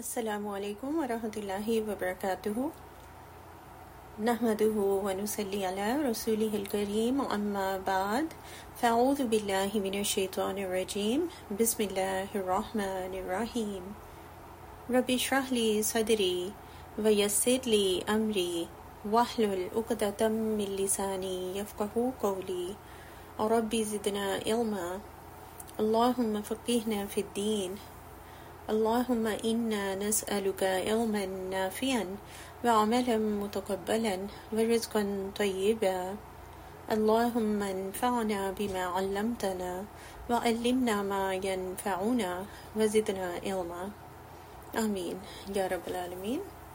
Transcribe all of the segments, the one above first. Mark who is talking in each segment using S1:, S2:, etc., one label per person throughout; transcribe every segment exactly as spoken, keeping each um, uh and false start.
S1: Assalamu alaikum wa rahmatullahi wa barakatuhu. Nahmaduhu wa nusalli ala rasulihil kareem amma ba'd. Fa'udhu billahi minash shaitanir rajim. Bismillahir rahmanir rahim. Rabbi shrah li sadri wa yassir li amri wahlul 'uqdatam min lisani yafqahu qawli. Rabbi zidna ilma. Allahumma faqihna fid din. اللهم إنا نسألك علما نافعا وعملا متقبلا ورزقا طيبا اللهم انفعنا بما علمتنا وعلمنا ما ينفعنا وزدنا علما آمين يا رب العالمين.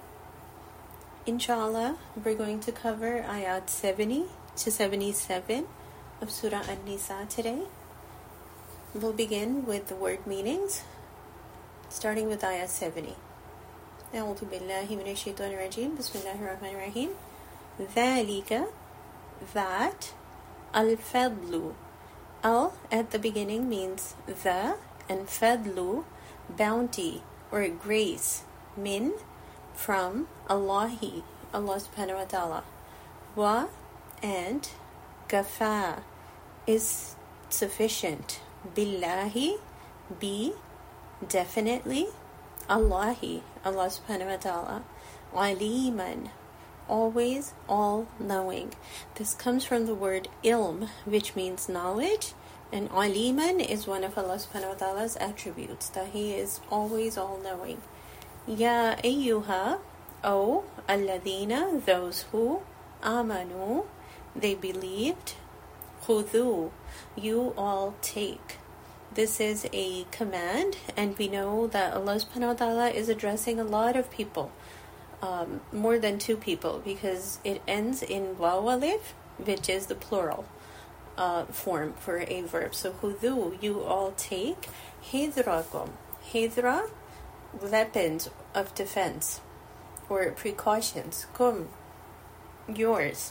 S1: Inshallah, we're going to cover ayat seventy to seventy-seven of Surah An-Nisa today. We'll begin with the word meanings, starting with ayah seventy. أعوذ بالله من الشيطان الرجيم. بسم الله الرحمن الرحيم. ذلك, that, al-fadlu. Al at the beginning means the, and fadlu, bounty or grace. Min, from, Allahi, Allah subhanahu wa ta'ala. Wa, and, kafa, is sufficient. Billahi, be, definitely, Allahi, Allah subhanahu wa ta'ala. Aliman, always all-knowing. This comes from the word ilm, which means knowledge, and aliman is one of Allah subhanahu wa ta'ala's attributes, that He is always all-knowing. Ya ayyuha, O alladhina, those who, amanu, they believed, khudhu, you all take. This is a command, and we know that Allah subhanahu wa ta'ala is addressing a lot of people, um, more than two people, because it ends in waw alif, which is the plural uh, form for a verb. So khudhu, you all take, hidrakum, hidra, weapons of defense or precautions, kum, yours,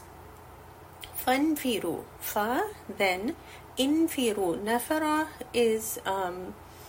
S1: fanfiru, fa, then, infiru. Nafara is um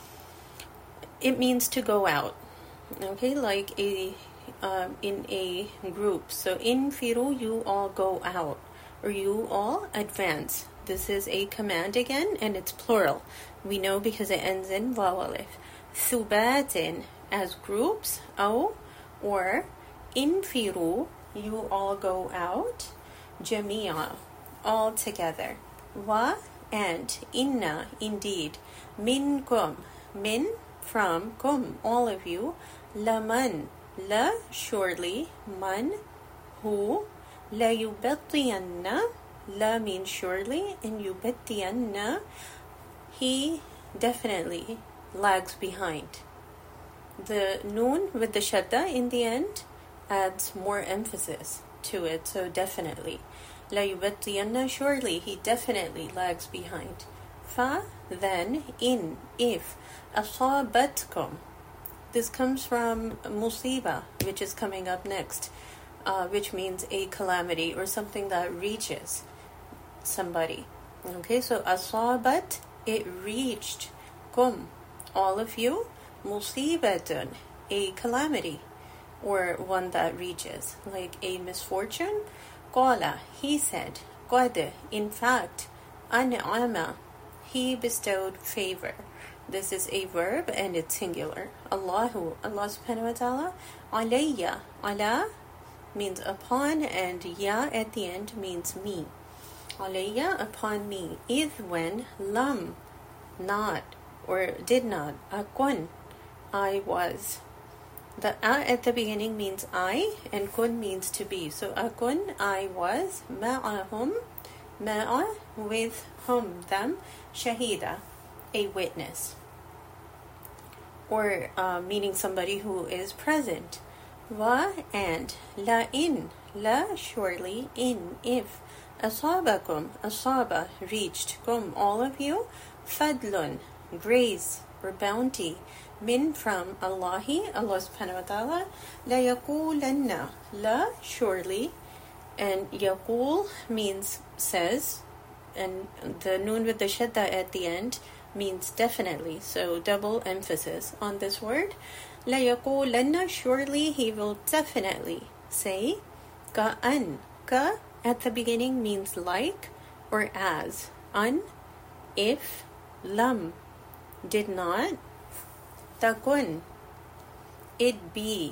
S1: it means to go out, okay, like a um in a group. So infiru, you all go out, or you all advance. This is a command again, and it's plural, we know, because it ends in waw alif. Thubatin, as groups, aw, or infiru, you all go out, jamia, all together, wa, and, inna, indeed, minkum, min, from, kum, all of you, laman, la, surely, man, who, la yubattiyanna, la means surely, and yubattiyanna, he definitely lags behind. The noon with the shadda in the end adds more emphasis to it, so definitely. La yubattiyanna, surely he definitely lags behind. Fa, then, in, if, asabatkum. This comes from musiba, which is coming up next, uh, which means a calamity or something that reaches somebody. Okay, so asabat, it reached, kum, all of you, musibatun, a calamity or one that reaches, like a misfortune. Qala, he said, qad, in fact, an'ama, he bestowed favor. This is a verb and it's singular. Allahu, Allah subhanahu wa ta'ala, alayya, ala means upon, and ya at the end means me. Alayya, upon me, id, when, lam, not, or did not, akun, I was. The a at the beginning means I, and kun means to be. So akun, I was, ma'ahum, ma'a, with whom, them, shahida, a witness, or uh, meaning somebody who is present. Wa, and, la in, la, surely, in, if, asabakum, asaba, reached, kum, all of you, fadlun, grace, or bounty, min, from, Allahi, Allah subhanahu wa ta'ala, la yaqulanna, la, surely, and yaqul means says, and the noon with the shadda at the end means definitely, so double emphasis on this word. لَيَقُولَنَّ, surely he will definitely say. كَأَن, ka at the beginning means like or as. An, if. Lam, did not. Takun, it be.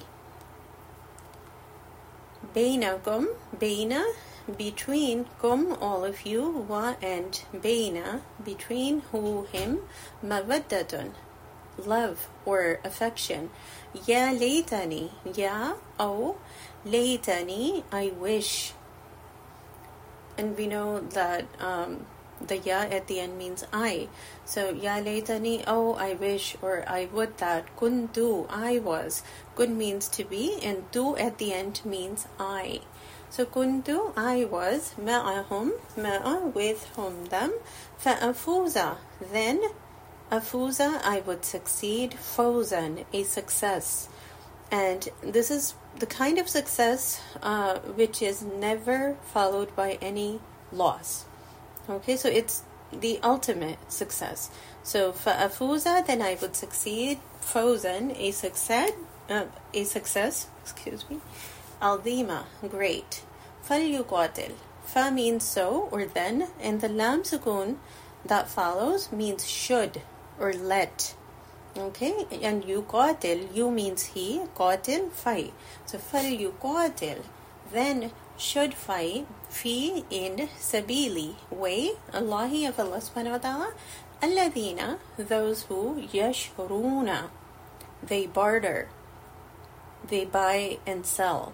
S1: Bainakum, baina, between, kum, all of you, wa, and baina, between who, him, mawaddatun, love or affection. Ya laytani, ya, oh, laytani, I wish. And we know that um, the ya at the end means I. So, ya laytani, oh, I wish, or I would that. Kuntu, I was. Kun means to be, and tu at the end means I. So, kuntu, I was, ma'ahum, ma'a, with whom, them. Fa'afuza, then, afuza, I would succeed. Fawzan, a success. And this is the kind of success uh, which is never followed by any loss. Okay, so it's the ultimate success. So fa'afuza, then I would succeed. Fawzan, a success, uh, a success. Excuse me. Aldima, great. Falyuqatil, fa means so or then, and the lam sukun that follows means should or let. Okay, and yuqatil, you means he, qatil, fight. So falyuqatil, then should fight, fi, in, sabili, way, Allahi, of Allah subhanahu wa ta'ala, alladhina, those who, yashruna, they barter, they buy and sell,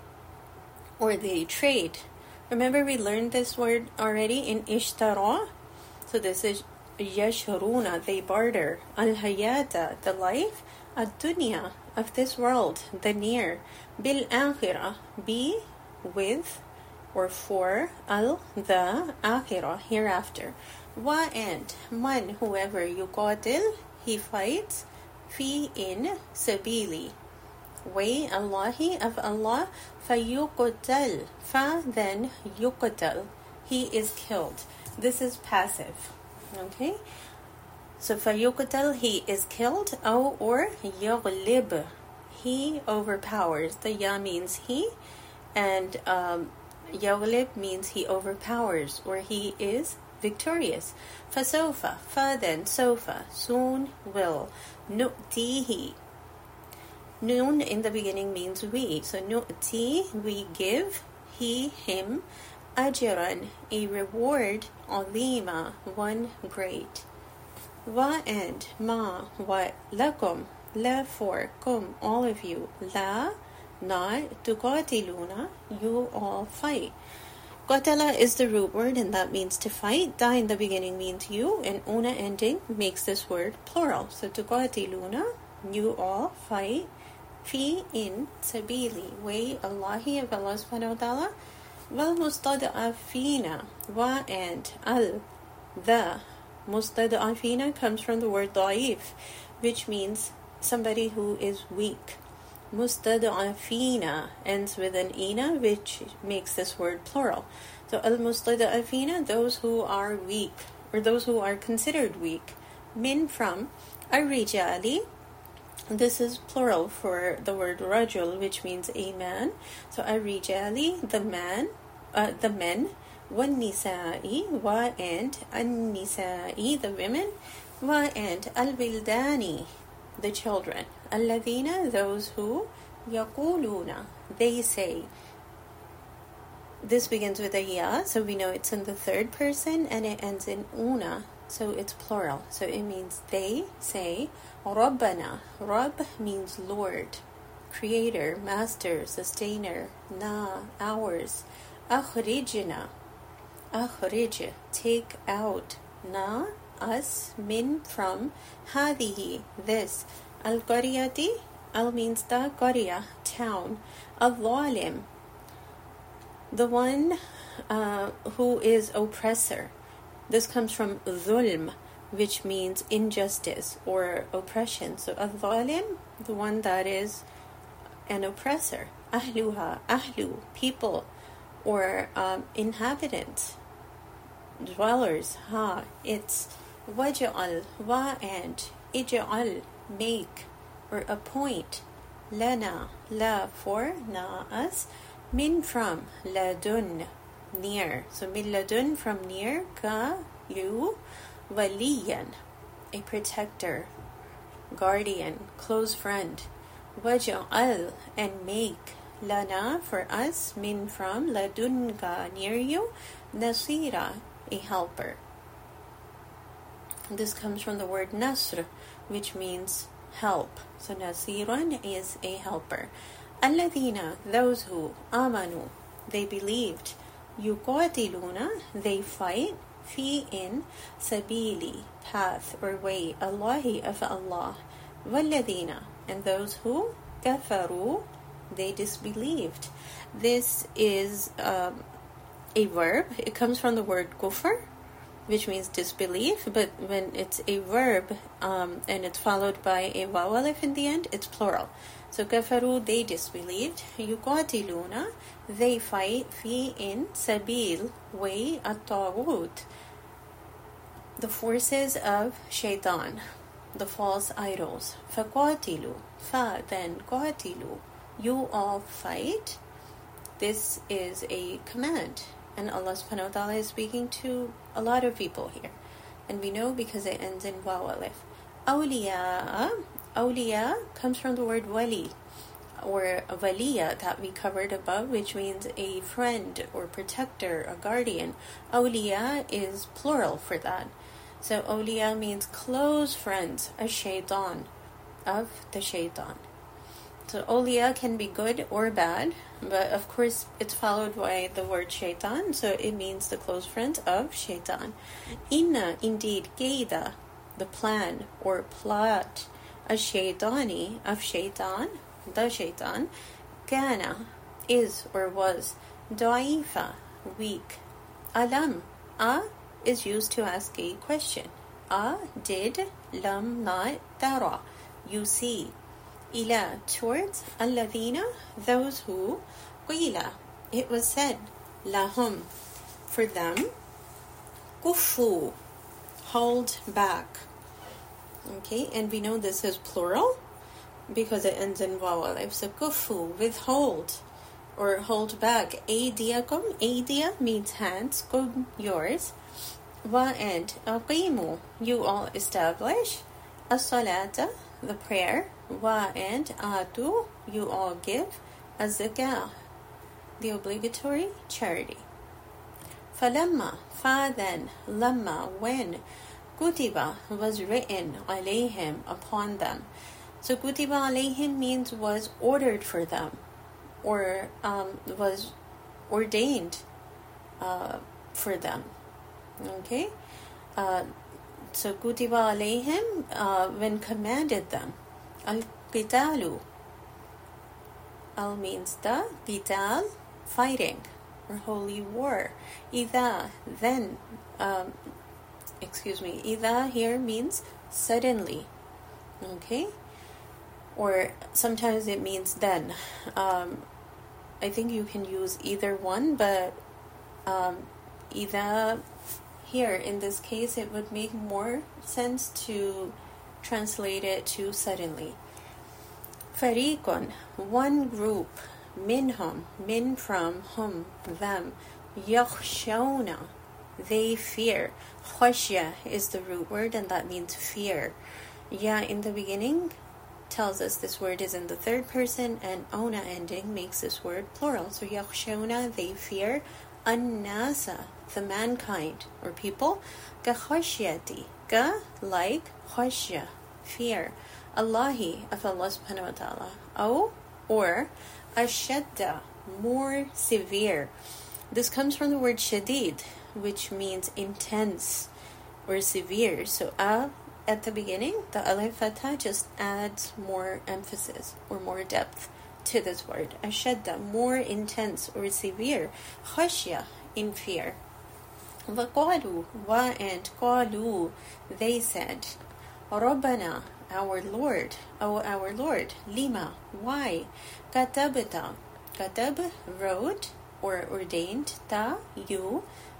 S1: or they trade. Remember we learned this word already in ishtara? So this is yashruna, they barter. Al-hayata, the life. Ad-dunya, of this world, the near. Bil-akhirah, be with or for. Al, the, akhirah, hereafter. Wa, and, man, whoever yuqatil, he fights. Fi, in, sabili, way, Allahi, of Allah. Fayuqtal, fa, then, yuqtal, he is killed. This is passive. Okay? So, fayuqtal, he is killed. Oh, or, yaghlib, he overpowers. The ya means he, and um, yaghlib means he overpowers, or he is victorious. Fasofa, fa, then, sofa, soon, will. Nu'tihi, noon in the beginning means we. So nu'ti, we give, he, him, ajran, a reward, alima, one great. Wa, and, ma, what, lakum, la, for, kum, all of you, la, not, tuqatiluna, you all fight. Qatala is the root word, and that means to fight. Da in the beginning means you, and una ending makes this word plural. So tuqatiluna, you all fight. Fi, in, sabili, way, Allahi, of Allah subhanahu wa ta'ala. Wal mustada'afina, wa, and, al, the. Mustada'afina comes from the word da'if, which means somebody who is weak. Mustada'afina ends with an ina, which makes this word plural. So al-mustada'afina, those who are weak, or those who are considered weak. Min, from, ar-rijali, this is plural for the word rajul, which means a man. So ar-rijali, the man, uh, the men. Wan-nisa'i, wa, and, an-nisa'i, the women. Wa, and, al-wildani, the children. Alladhina, those who, yaquluna, they say. This begins with a ya, so we know it's in the third person, and it ends in una, so it's plural. So it means they say, Rabbana. Rabb means Lord, Creator, Master, Sustainer. Na, ours. Akhrijna. Akhrij, take out. Na, us, min, from. Hadihi, this. Al-Qaryati, al means the Qarya, town. Al-Zalim, the one uh, who is oppressor. This comes from zulm, which means injustice or oppression. So al-Zalim, the one that is an oppressor. Ahluha, ahlu, people, or um, inhabitants, dwellers. Ha, it's وَجَعَل, wa and, ij'al, make, or appoint, lana, la for, na us, min from, ladun, near. So min ladun from near, ka, you, waliyan, a protector, guardian, close friend. Waj'al, and make, lana for us, min from, ladunka near you, nasira, a helper. This comes from the word nasr, which means help. So nasirun is a helper. Alladhina, those who, amanu, they believed, yuqatiluna, they fight, fi in, sabili, path or way, Allahi of Allah, walladhina, and those who, kafaru, they disbelieved. This is um, a verb. It comes from the word kufr, which means disbelief, but when it's a verb um, and it's followed by a waw alif in the end, it's plural. So kafaru, they disbelieved. Yuqatiluna, they fight, fi in, sabil, way, at-taghut, the forces of shaitan, the false idols. Faqatilu, fa, then qatilu, you all fight. This is a command, and Allah subhanahu wa ta'ala is speaking to a lot of people here, and we know because it ends in waw alif. Awliya, awliya comes from the word wali, or waliya that we covered above, which means a friend or protector, a guardian. Awliya is plural for that. So awliya means close friends, a shaitan, of the shaitan. So awliya can be good or bad, but of course it's followed by the word shaitan, so it means the close friend of shaitan. Inna, indeed, kaida, the plan or plot, a shaitani, of shaitan, the shaitan, kana, is or was, da'ifa, weak. Alam, a is used to ask a question. A, did, lam, not, tara, you see. Ila, towards, alladhina, those who, qila, it was said, lahum, for them, kufu, hold back. Okay, and we know this is plural because it ends in waw alif. So kufu, withhold, or hold back. Aydiyakum, aydiya means hands, kum, yours. Wa and, aqimu, you all establish. As-salata, the prayer. Wa and atu, you all give. Az-zakah, the obligatory charity. Falamma, fa then, lamma, when, kutiba, was written, alayhim, upon them. So kutiba alayhim means was ordered for them, or um, was ordained uh, for them. Okay? Uh, so kutiba alayhim, uh, when commanded them. Al-qitalu. Al means the, qital, fighting, or holy war. Ida, then, um, excuse me, ida here means suddenly. Okay? Or sometimes it means then. Um, I think you can use either one, but um, ida here, in this case, it would make more sense to translate it to suddenly. Fariqun, one group, minhum, min from, hum, them, yakhshawna, they fear. Khashya is the root word, and that means fear. Ya in the beginning tells us this word is in the third person, and ona ending makes this word plural. So yakhshawna, they fear. An-nasa, the mankind or people. Ka khashyati, ka like, khashya, fear. Allahi, of Allah subhanahu wa ta'ala. Aw, or ashadda, more severe. This comes from the word shadid, which means intense or severe. So a at the beginning, the alif fatha just adds more emphasis or more depth to this word. Ashadda, more intense or severe. Khashya, in fear. وَقَالُوا, wa and qalu, they said, Rabbana, our Lord, oh our Lord, lima, why, katabta, katab, wrote, or ordained, ta, you,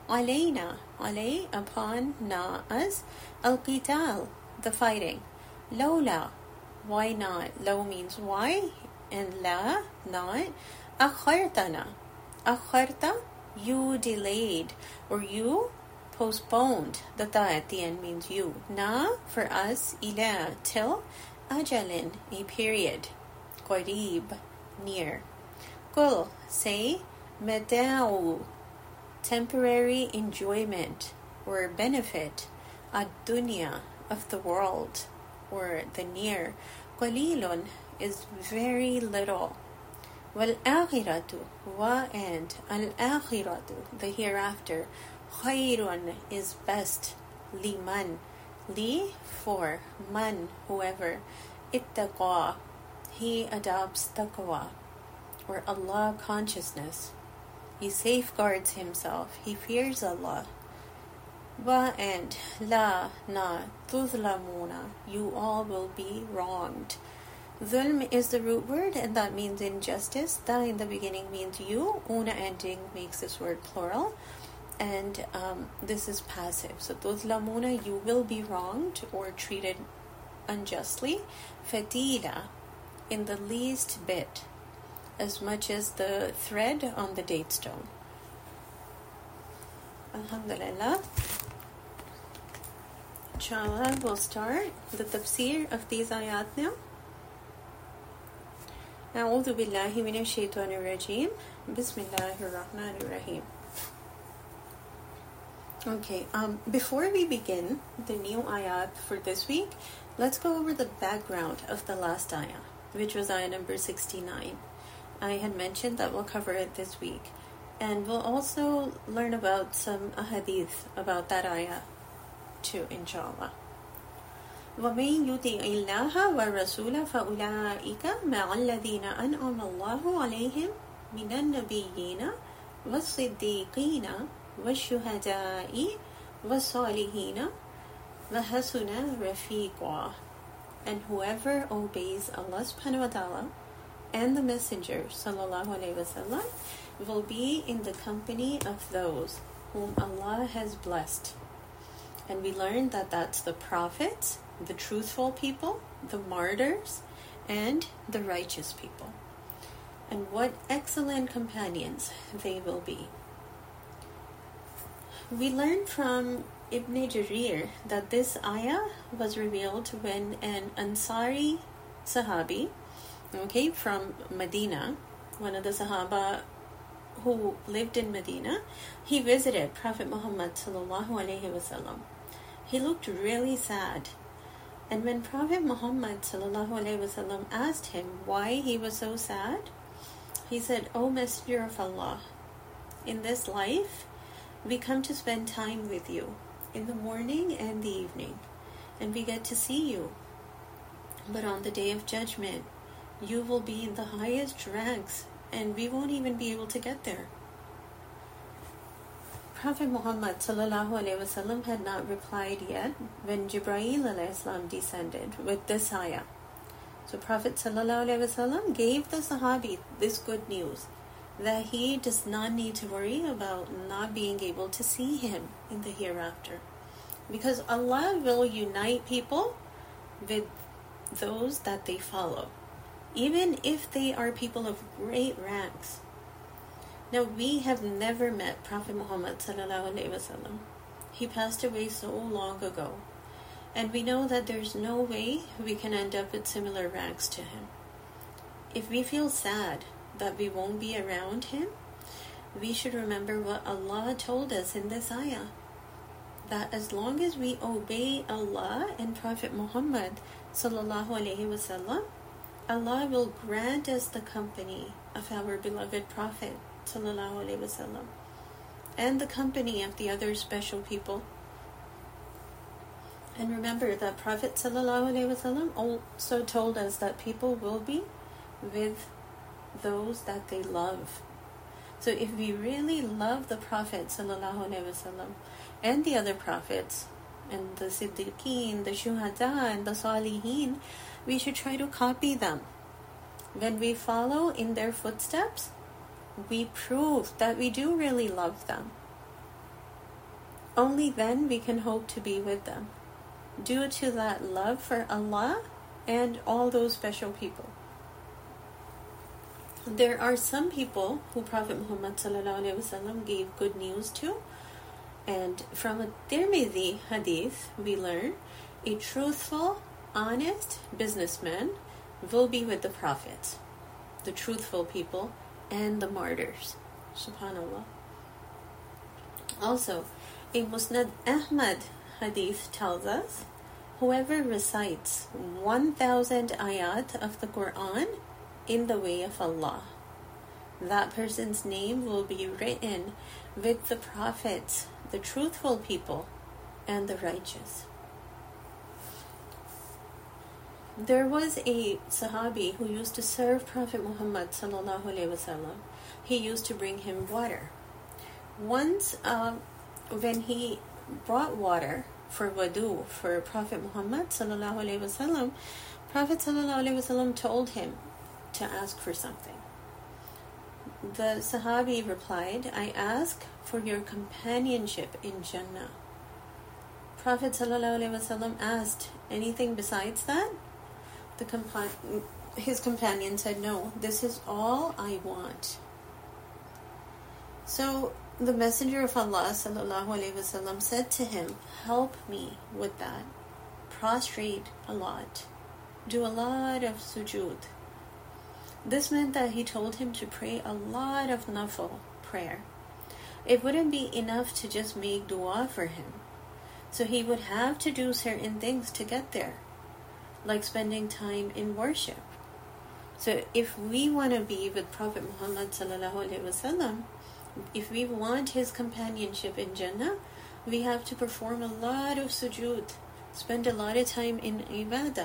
S1: alayna, alay, upon, na, us, al-qital, the fighting. Lawla, why not? Law means why, and la, not. Akhartana, akharta, you delayed, or you postponed. The ta at the end means you. Na, for us, ila, till, ajalin, a period. Qarib, near. Qul, say, mata'u, temporary enjoyment or benefit. Ad-dunya, of the world or the near. Qalilun is very little. Wal-akhiratu, wa and al-akhiratu, the hereafter. Khayrun is best. Liman, li for man, whoever. Ittaqa, he adopts taqwa or Allah consciousness. He safeguards himself. He fears Allah. Wa and la na tuzlamuna, you all will be wronged. Zulm is the root word, and that means injustice. Da in the beginning means you. Una ending makes this word plural, and um, this is passive. So tuzlamuna, you will be wronged or treated unjustly. Fatila, in the least bit, as much as the thread on the date stone. Alhamdulillah. Inshallah, we'll start the tafsir of these ayat now. أعوذ بالله من الشيطان الرجيم. بسم الله الرحمن الرحيم. Okay, um, before we begin the new ayat for this week, let's go over the background of the last ayah, which was ayah number sixty-nine. I had mentioned that we'll cover it this week. And we'll also learn about some ahadith about that ayah too, inshallah. وَمَن يُطِعِ اللَّهَ وَالرَّسُولَ فَأُولَٰئِكَ مَعَ الَّذِينَ أَنْعَمَ اللَّهُ عَلَيْهِمْ مِنَ النَّبِيِّينَ وَالصِّدِّيقِينَ وَالشُّهَدَاءِ وَالصَّالِحِينَ وَحَسُنَ رَفِيقًا. And whoever obeys Allah subhanahu wa ta'ala and the Messenger sallallahu alayhi wa sallam will be in the company of those whom Allah has blessed. And we learned that that's the prophets, the truthful people, the martyrs, and the righteous people. And what excellent companions they will be. We learned from Ibn Jarir that this ayah was revealed when an Ansari Sahabi, okay, from Medina, one of the Sahaba who lived in Medina, he visited Prophet Muhammad sallallahu alaihi wasallam. He looked really sad. And when Prophet Muhammad sallallahu alaihi wasallam asked him why he was so sad, he said, "O Messenger of Allah, in this life, we come to spend time with you in the morning and the evening, and we get to see you. But on the day of judgment, you will be in the highest ranks, and we won't even be able to get there." Prophet Muhammad sallallahu alaihi wasallam had not replied yet when Jibreel alayhi salam descended with this ayah. So Prophet sallallahu alaihi wasallam gave the Sahabi this good news that he does not need to worry about not being able to see him in the hereafter, because Allah will unite people with those that they follow, even if they are people of great ranks. Now, we have never met Prophet Muhammad sallallahu alaihi wasallam. He passed away so long ago, and we know that there's no way we can end up with similar ranks to him. If we feel sad that we won't be around him, we should remember what Allah told us in this ayah, that as long as we obey Allah and Prophet Muhammad sallallahu alaihi wasallam, Allah will grant us the company of our beloved Prophet sallallahu alaihi wasallam and the company of the other special people. And remember that Prophet sallallahu alaihi wasallam also told us that people will be with those that they love. So if we really love the Prophet sallallahu alaihi wasallam and the other prophets and the Siddiqeen, the Shuhada and the Salihin, we should try to copy them. When we follow in their footsteps, we prove that we do really love them. only then we can hope to be with them, due to that love for Allah and all those special people. There are some people who Prophet Muhammad sallallahu alaihi wasallam gave good news to, and from a Tirmidhi hadith we learn a truthful, honest businessman will be with the prophets, the truthful people, and the martyrs. Subhanallah. Also, a Musnad Ahmad hadith tells us, whoever recites one thousand ayat of the Quran in the way of Allah, that person's name will be written with the prophets, the truthful people, and the righteous. There was a Sahabi who used to serve Prophet Muhammad sallallahu alaihi wasallam. He used to bring him water. Once, uh, when he brought water for wudu for Prophet Muhammad sallallahu alaihi wasallam, Prophet sallallahu alaihi wasallam told him to ask for something. The Sahabi replied, I ask for your companionship in Jannah. Prophet sallallahu alaihi wasallam asked, anything besides that? The compa- his companion said, no, this is all I want. So the Messenger of Allah sallallahu alaihi wasallam said to him, help me with that. Prostrate a lot. Do a lot of sujood. This meant that he told him to pray a lot of nafil prayer. It wouldn't be enough to just make dua for him. So he would have to do certain things to get there, like spending time in worship. So if we want to be with Prophet Muhammad sallallahu alaihi wasallam, if we want his companionship in Jannah, we have to perform a lot of sujood, spend a lot of time in ibadah.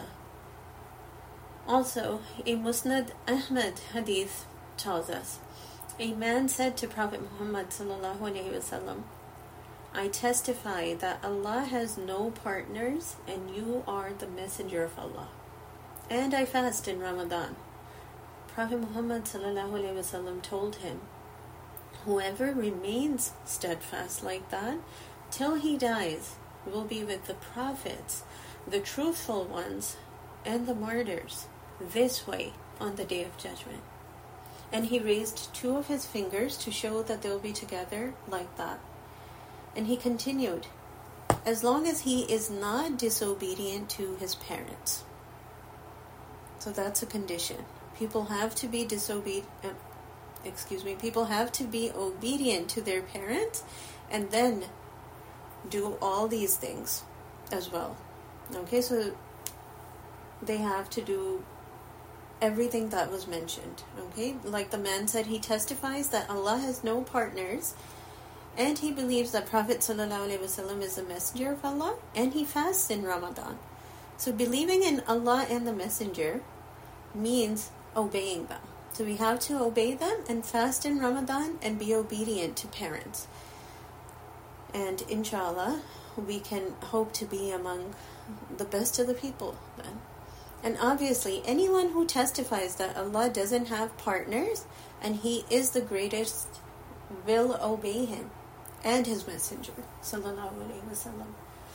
S1: Also, a Musnad Ahmad hadith tells us, a man said to Prophet Muhammad sallallahu alaihi wasallam, I testify that Allah has no partners and you are the messenger of Allah. And I fast in Ramadan. Prophet Muhammad sallallahu alaihi wasallam told him, whoever remains steadfast like that till he dies will be with the prophets, the truthful ones, and the martyrs, this way on the Day of Judgment. And he raised two of his fingers to show that they'll be together like that. And he continued, as long as he is not disobedient to his parents. So that's a condition. People have to be disobedient, uh, excuse me, people have to be obedient to their parents and then do all these things as well. Okay, so they have to do everything that was mentioned. Okay, like the man said, he testifies that Allah has no partners, and he believes that Prophet sallallahu alaihi wasallam is the messenger of Allah, and he fasts in Ramadan. So believing in Allah and the messenger means obeying them. So we have to obey them and fast in Ramadan and be obedient to parents. And inshallah, we can hope to be among the best of the people then. And obviously, anyone who testifies that Allah doesn't have partners and He is the greatest will obey Him and His Messenger, sallallahu alaihi wasallam.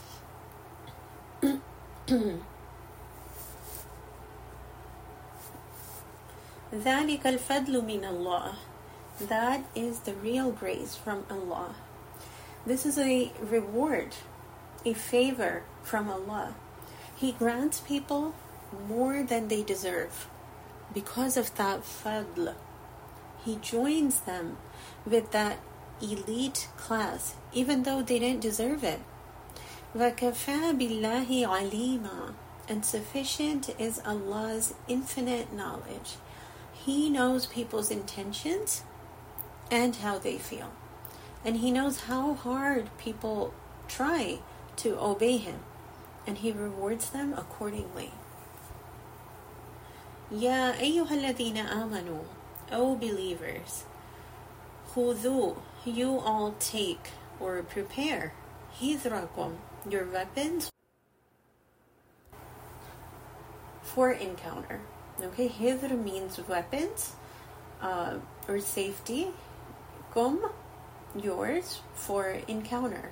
S1: ذَلِكَ الْفَضْلُ مِنَ اللَّهِ. That is the real grace from Allah. This is a reward, a favor from Allah. He grants people more than they deserve because of that fadl. He joins them with that elite class even though they didn't deserve it. وَكَفَى بِاللَّهِ عَلِيمًا. And sufficient is Allah's infinite knowledge. He knows people's intentions and how they feel. And He knows how hard people try to obey Him. And He rewards them accordingly. Ya ayyuhalladhina amanu, O believers, khudhu, you all take or prepare, hidrakum, your weapons for encounter. Okay, hidr means weapons uh, or safety. Kum, yours, for encounter.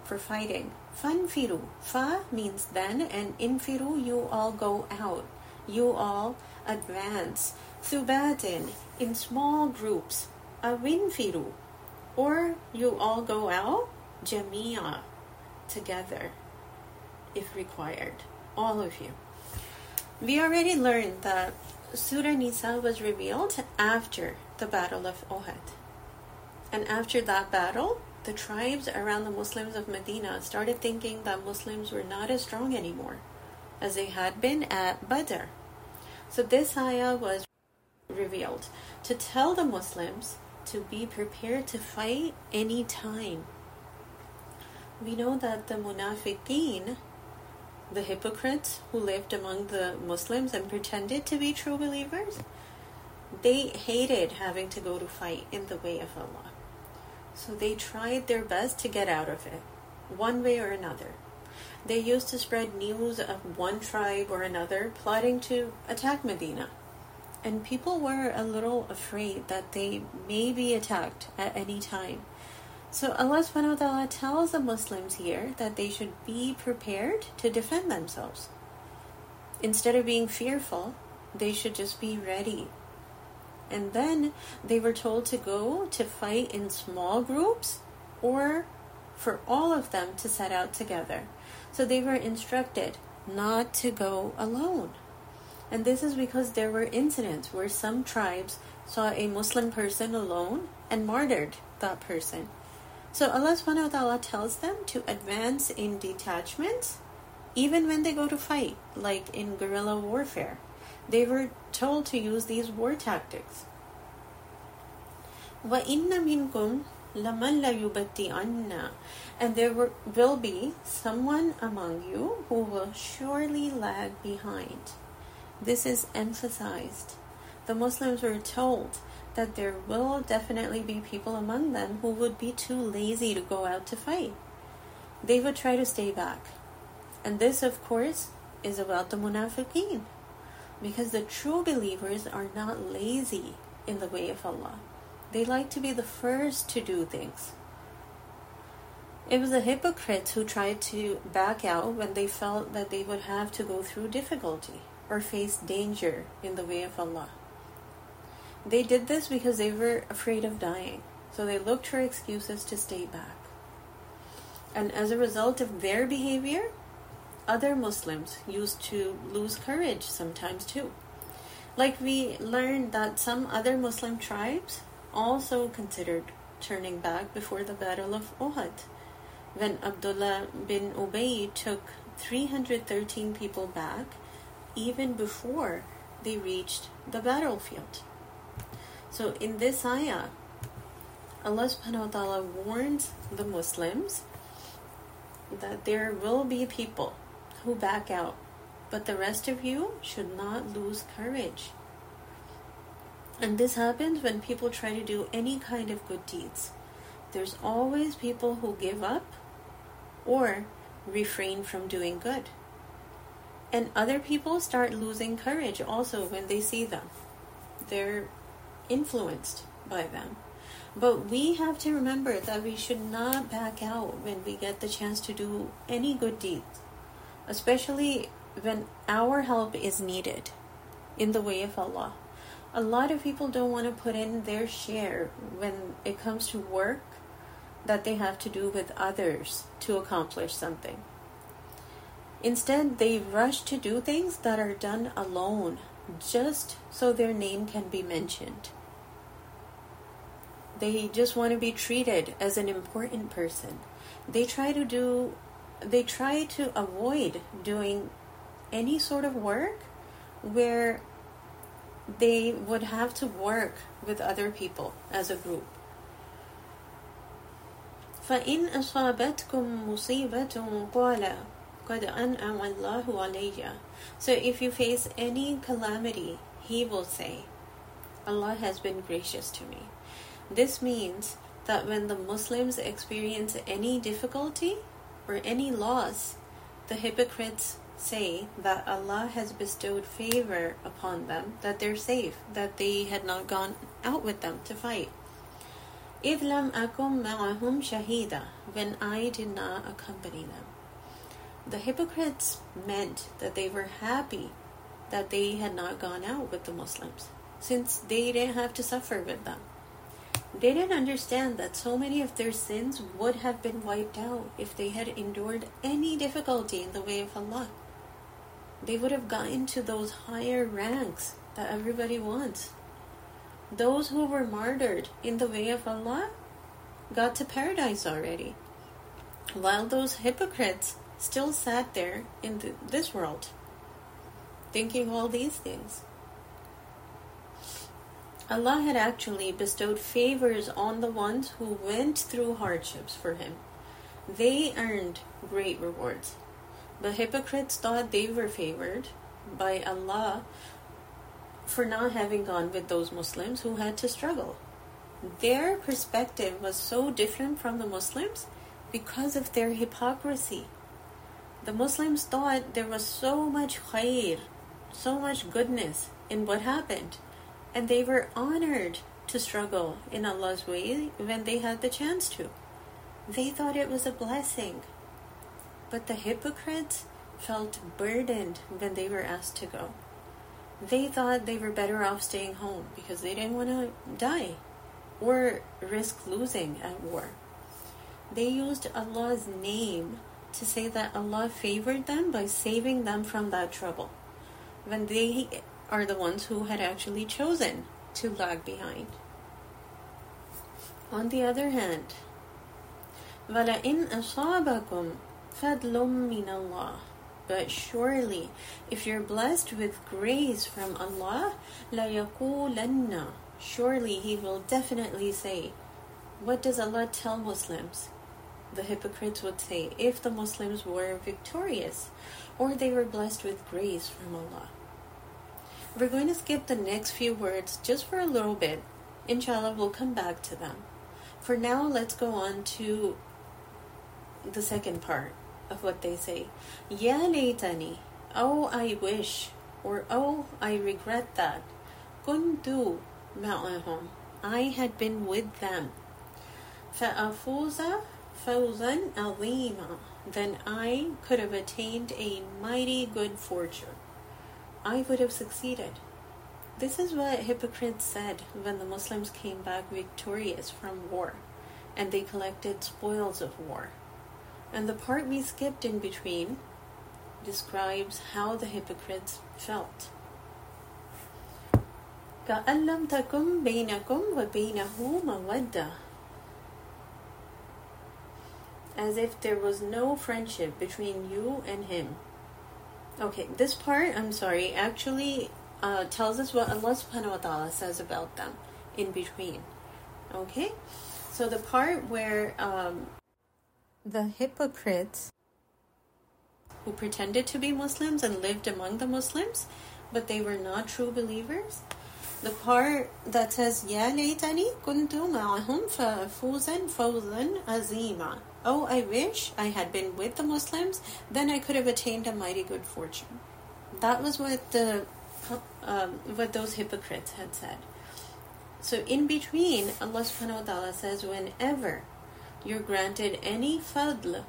S1: for fighting. Fanfiru. Fa means then, and infiru, you all go out. You all advance. Thubatin, in small groups. Awinfiru, or you all go out. Jamia, together, if required. All of you. We already learned that Surah Nisa was revealed after the Battle of Uhud. And after that battle, the tribes around the Muslims of Medina started thinking that Muslims were not as strong anymore as they had been at Badr. So this ayah was revealed to tell the Muslims to be prepared to fight any time. We know that the munafiqeen, the hypocrites who lived among the Muslims and pretended to be true believers, they hated having to go to fight in the way of Allah. So they tried their best to get out of it, one way or another. They used to spread news of one tribe or another plotting to attack Medina. And people were a little afraid that they may be attacked at any time. So Allah subhanahu wa ta'ala tells the Muslims here that they should be prepared to defend themselves. Instead of being fearful, they should just be ready. And then they were told to go to fight in small groups or for all of them to set out together. So they were instructed not to go alone. And this is because there were incidents where some tribes saw a Muslim person alone and martyred that person. So Allah subhanahu wa ta'ala tells them to advance in detachments even when they go to fight, like in guerrilla warfare. They were told to use these war tactics. وَإِنَّ مِنْكُمْ لَمَنْ لَيُبَتِّئَنَّ, and there will be someone among you who will surely lag behind. This is emphasized. The Muslims were told that there will definitely be people among them who would be too lazy to go out to fight. They would try to stay back. And this, of course, is about the munafiqeen. Because the true believers are not lazy in the way of Allah. They like to be the first to do things. It was the hypocrites who tried to back out when they felt that they would have to go through difficulty or face danger in the way of Allah. They did this because they were afraid of dying. So they looked for excuses to stay back. And as a result of their behavior, other Muslims used to lose courage sometimes too. Like we learned that some other Muslim tribes also considered turning back before the Battle of Uhud, when Abdullah bin Ubay took three hundred thirteen people back even before they reached the battlefield. So in this ayah, Allah subhanahu wa ta'ala warns the Muslims that there will be people who back out, but the rest of you should not lose courage. And this happens when people try to do any kind of good deeds. There's always people who give up or refrain from doing good. And other people start losing courage also when they see them. They're influenced by them. But we have to remember that we should not back out when we get the chance to do any good deeds, especially when our help is needed in the way of Allah. A lot of people don't want to put in their share when it comes to work that they have to do with others to accomplish something. Instead, they rush to do things that are done alone, just so their name can be mentioned. They just want to be treated as an important person. They try to do, they try to avoid doing any sort of work where they would have to work with other people as a group. فَإِنْ أَصَابَتْكُمْ مُصِيبَةٌ قَالَ قَدْ أَنْعَمَ اللَّهُ عَلَيَّ. So if you face any calamity, he will say, Allah has been gracious to me. This means that when the Muslims experience any difficulty or any loss, the hypocrites say that Allah has bestowed favor upon them, that they're safe, that they had not gone out with them to fight. إِذْ لَمْ أَكُمْ مَعَهُمْ شَهِيدًا, when I did not accompany them. The hypocrites meant that they were happy that they had not gone out with the Muslims, since they didn't have to suffer with them. They didn't understand that so many of their sins would have been wiped out if they had endured any difficulty in the way of Allah. They would have gotten to those higher ranks that everybody wants. Those who were martyred in the way of Allah got to paradise already, while those hypocrites still sat there in the, this world, thinking all these things. Allah had actually bestowed favors on the ones who went through hardships for Him. They earned great rewards. But hypocrites thought they were favored by Allah for not having gone with those Muslims who had to struggle. Their perspective was so different from the Muslims because of their hypocrisy. The Muslims thought there was so much khair, so much goodness in what happened, and they were honored to struggle in Allah's way when they had the chance to. They thought it was a blessing. But the hypocrites felt burdened when they were asked to go. They thought they were better off staying home because they didn't want to die or risk losing at war. They used Allah's name to say that Allah favored them by saving them from that trouble, when they are the ones who had actually chosen to lag behind. On the other hand, وَلَئِنْ أَصَابَكُمْ فَضْلٌ مِّنَ اللَّهِ, but surely if you're blessed with grace from Allah, لَيَقُولَنَّ, surely He will definitely say. What does Allah tell Muslims? The hypocrites would say, if the Muslims were victorious or they were blessed with grace from Allah. We're going to skip the next few words just for a little bit. Inshallah, we'll come back to them. For now, let's go on to the second part of what they say. Ya laytani, oh I wish, or oh I regret that. Kuntu ma'ahum, I had been with them. Fa'afuza fawzan azima, then I could have attained a mighty good fortune. I would have succeeded. This is what hypocrites said when the Muslims came back victorious from war and they collected spoils of war. And the part we skipped in between describes how the hypocrites felt. كَأَن لَّمْ تَكُن بَيْنَكُمْ وَبَيْنَهُ مَوَدَّةٌ, as if there was no friendship between you and him. Okay, this part, I'm sorry, actually uh, tells us what Allah subhanahu wa ta'ala says about them in between. Okay? So the part where um, the hypocrites who pretended to be Muslims and lived among the Muslims, but they were not true believers, the part that says, Ya laytani kuntu ma'ahum fa'fuzan fawzan azima. Oh, I wish I had been with the Muslims, then I could have attained a mighty good fortune. That was what the um, what those hypocrites had said. So in between, Allah subhanahu wa ta'ala says, whenever you're granted any fadl,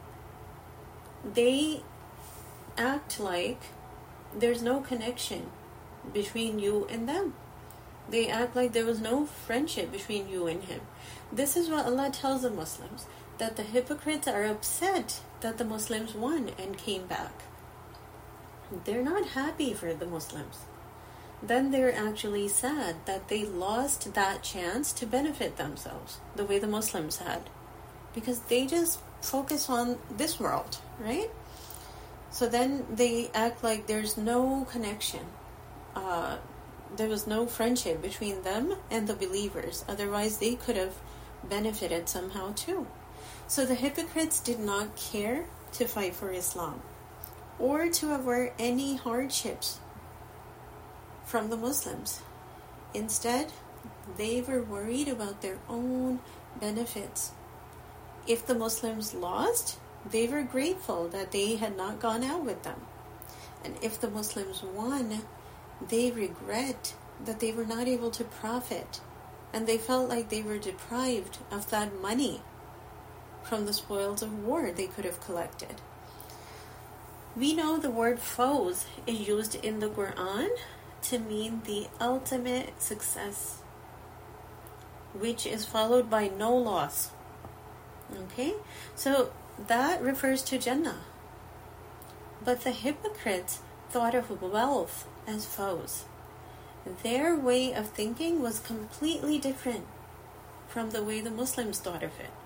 S1: they act like there's no connection between you and them. They act like there was no friendship between you and him. This is what Allah tells the Muslims, that the hypocrites are upset that the Muslims won and came back. They're not happy for the Muslims. Then they're actually sad that they lost that chance to benefit themselves the way the Muslims had, because they just focus on this world, right? So then they act like there's no connection. Uh, there was no friendship between them and the believers. Otherwise, they could have benefited somehow too. So the hypocrites did not care to fight for Islam or to avert any hardships from the Muslims. Instead, they were worried about their own benefits. If the Muslims lost, they were grateful that they had not gone out with them. And if the Muslims won, they regret that they were not able to profit and they felt like they were deprived of that money from the spoils of war they could have collected. We know the word fawz is used in the Quran to mean the ultimate success, which is followed by no loss. Okay? So that refers to Jannah. But the hypocrites thought of wealth as fawz. Their way of thinking was completely different from the way the Muslims thought of it.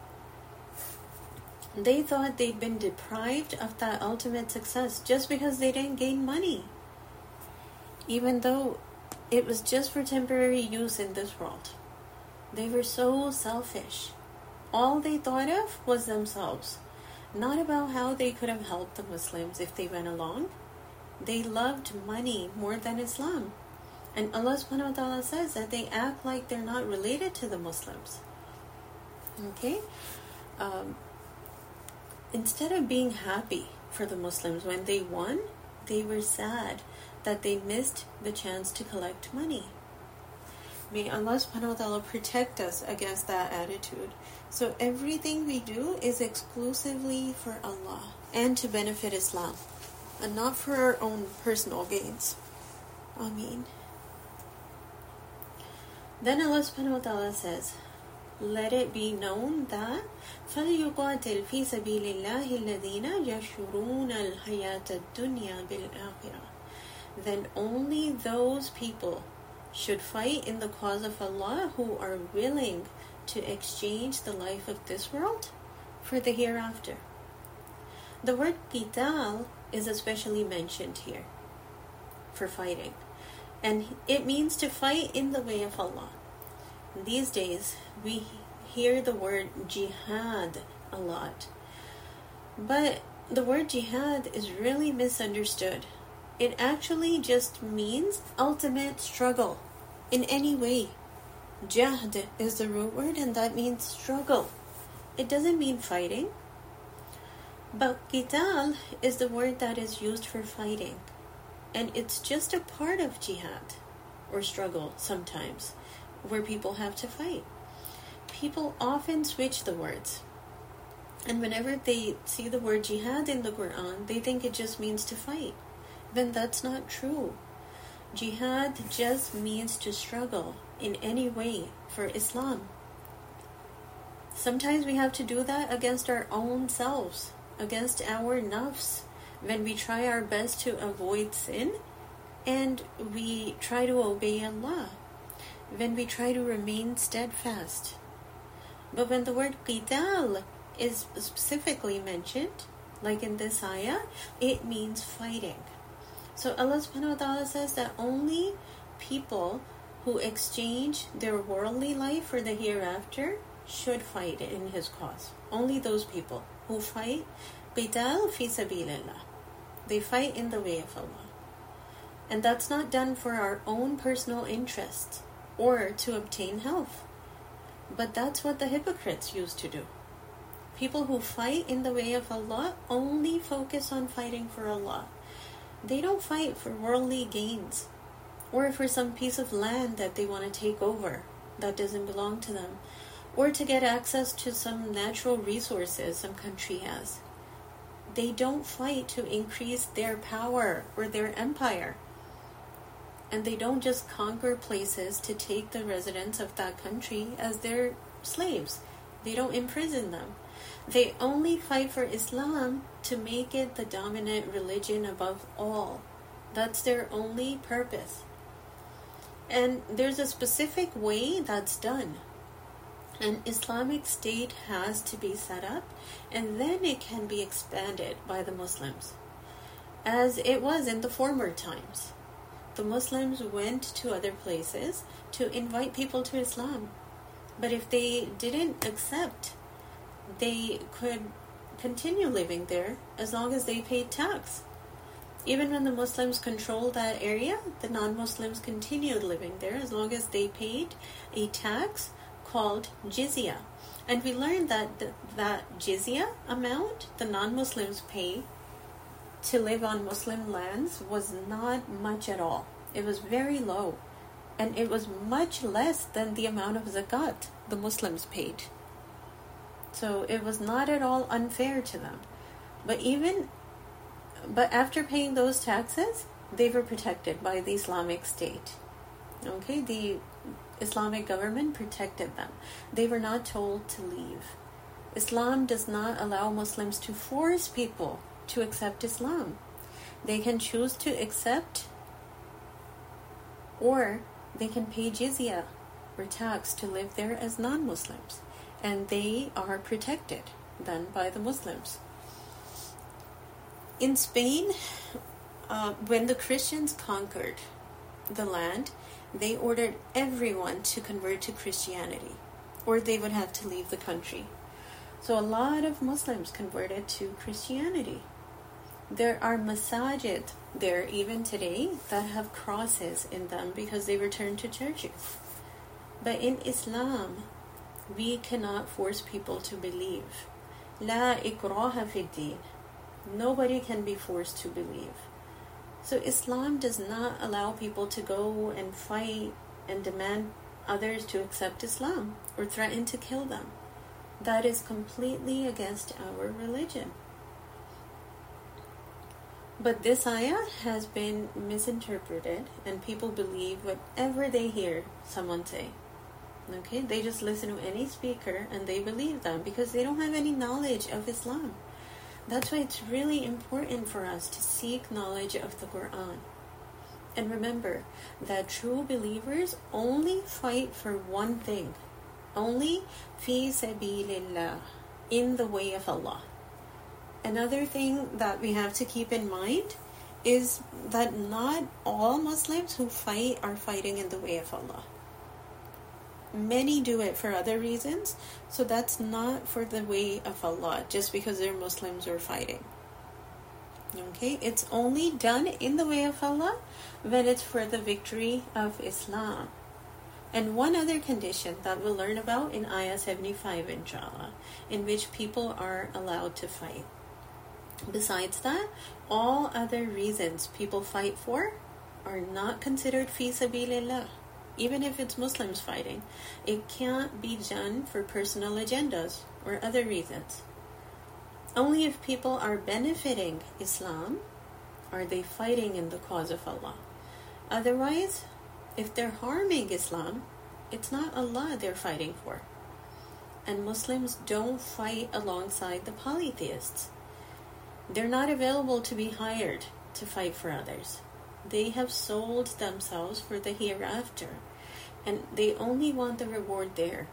S1: They thought they'd been deprived of that ultimate success just because they didn't gain money, even though it was just for temporary use in this world. They were so selfish. All they thought of was themselves, not about how they could have helped the Muslims if they went along. They loved money more than Islam. And Allah subhanahu wa ta'ala says that they act like they're not related to the Muslims. Okay? Um, instead of being happy for the Muslims when they won, they were sad that they missed the chance to collect money. May Allah subhanahu wa ta'ala protect us against that attitude. So everything we do is exclusively for Allah and to benefit Islam, and not for our own personal gains. Ameen. Then Allah subhanahu wa ta'ala says, let it be known that فَلْيُقَاتِلْ فِي سَبِيلِ اللَّهِ الَّذِينَ يَشْرُونَ الْحَيَاةَ الدُّنْيَا بِالْآخِرَةِ. Then only those people should fight in the cause of Allah who are willing to exchange the life of this world for the hereafter. The word qital is especially mentioned here for fighting, and it means to fight in the way of Allah. These days we hear the word jihad a lot, but the word jihad is really misunderstood. It actually just means ultimate struggle in any way. Jahd is the root word, and that means struggle. It doesn't mean fighting. But qital is the word that is used for fighting, and it's just a part of jihad or struggle sometimes, where people have to fight. People often switch the words, and whenever they see the word jihad in the Quran, they think it just means to fight. Then that's not true. Jihad just means to struggle in any way for Islam. Sometimes we have to do that against our own selves, against our nafs, when we try our best to avoid sin and we try to obey Allah, when we try to remain steadfast. But when the word qital is specifically mentioned, like in this ayah, it means fighting. So Allah subhanahu wa ta'ala says that only people who exchange their worldly life for the hereafter should fight in His cause. Only those people who fight qital fi sabilillah. They fight in the way of Allah. And that's not done for our own personal interests or to obtain health. But that's what the hypocrites used to do. People who fight in the way of Allah only focus on fighting for Allah. They don't fight for worldly gains or for some piece of land that they want to take over that doesn't belong to them, or to get access to some natural resources some country has. They don't fight to increase their power or their empire. And they don't just conquer places to take the residents of that country as their slaves. They don't imprison them. They only fight for Islam to make it the dominant religion above all. That's their only purpose. And there's a specific way that's done. An Islamic state has to be set up, and then it can be expanded by the Muslims, as it was in the former times. The Muslims went to other places to invite people to Islam. But if they didn't accept, they could continue living there as long as they paid tax. Even when the Muslims controlled that area, the non-Muslims continued living there as long as they paid a tax called jizya. And we learned that th- that jizya amount the non-Muslims pay to live on Muslim lands was not much at all. It was very low. And it was much less than the amount of zakat the Muslims paid. So it was not at all unfair to them. But even, but after paying those taxes, they were protected by the Islamic State. Okay, the Islamic government protected them. They were not told to leave. Islam does not allow Muslims to force people to accept Islam. They can choose to accept, or they can pay jizya or tax to live there as non-Muslims. And they are protected then by the Muslims. In Spain, uh, when the Christians conquered the land, they ordered everyone to convert to Christianity, or they would have to leave the country. So a lot of Muslims converted to Christianity. There are masajid there even today that have crosses in them because they returned to churches. But in Islam, we cannot force people to believe. La ikraha fi din. Nobody can be forced to believe. So Islam does not allow people to go and fight and demand others to accept Islam or threaten to kill them. That is completely against our religion. But this ayah has been misinterpreted, and people believe whatever they hear someone say. Okay, they just listen to any speaker and they believe them because they don't have any knowledge of Islam. That's why it's really important for us to seek knowledge of the Quran. And remember that true believers only fight for one thing. Only fi sabilillah, in the way of Allah. Another thing that we have to keep in mind is that not all Muslims who fight are fighting in the way of Allah. Many do it for other reasons, so that's not for the way of Allah, just because they're Muslims or fighting. Okay, it's only done in the way of Allah when it's for the victory of Islam. And one other condition that we'll learn about in Ayah seventy-five, inshallah, in which people are allowed to fight. Besides that, all other reasons people fight for are not considered fi sabilillah. Even if it's Muslims fighting, it can't be done for personal agendas or other reasons. Only if people are benefiting Islam are they fighting in the cause of Allah. Otherwise, if they're harming Islam, it's not Allah they're fighting for. And Muslims don't fight alongside the polytheists. They're not available to be hired to fight for others. They have sold themselves for the hereafter, and they only want the reward there.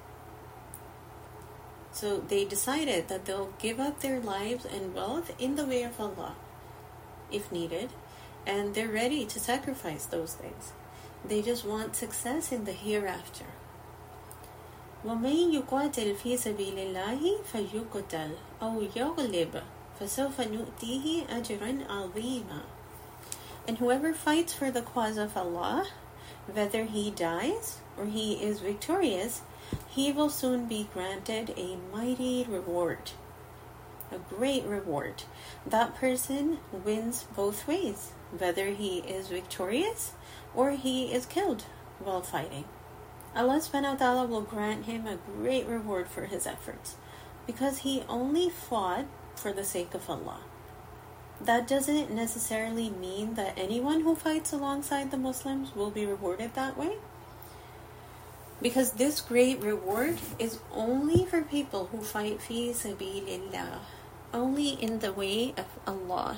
S1: So they decided that they'll give up their lives and wealth in the way of Allah, if needed, and they're ready to sacrifice those things. They just want success in the hereafter. وَمَن يُقَاتِلْ فِي سَبِيلِ اللَّهِ فَيُقْتَلْ أَوْ يَغْلِبْ فَسَوْفَ نُؤْتِيهِ أَجْرًا عَظِيمًا. And whoever fights for the cause of Allah, whether he dies or he is victorious, he will soon be granted a mighty reward, a great reward. That person wins both ways, whether he is victorious or he is killed while fighting. Allah subhanahu wa ta'ala will grant him a great reward for his efforts, because he only fought for the sake of Allah. That doesn't necessarily mean that anyone who fights alongside the Muslims will be rewarded that way, because this great reward is only for people who fight fi sabilillah, only in the way of Allah.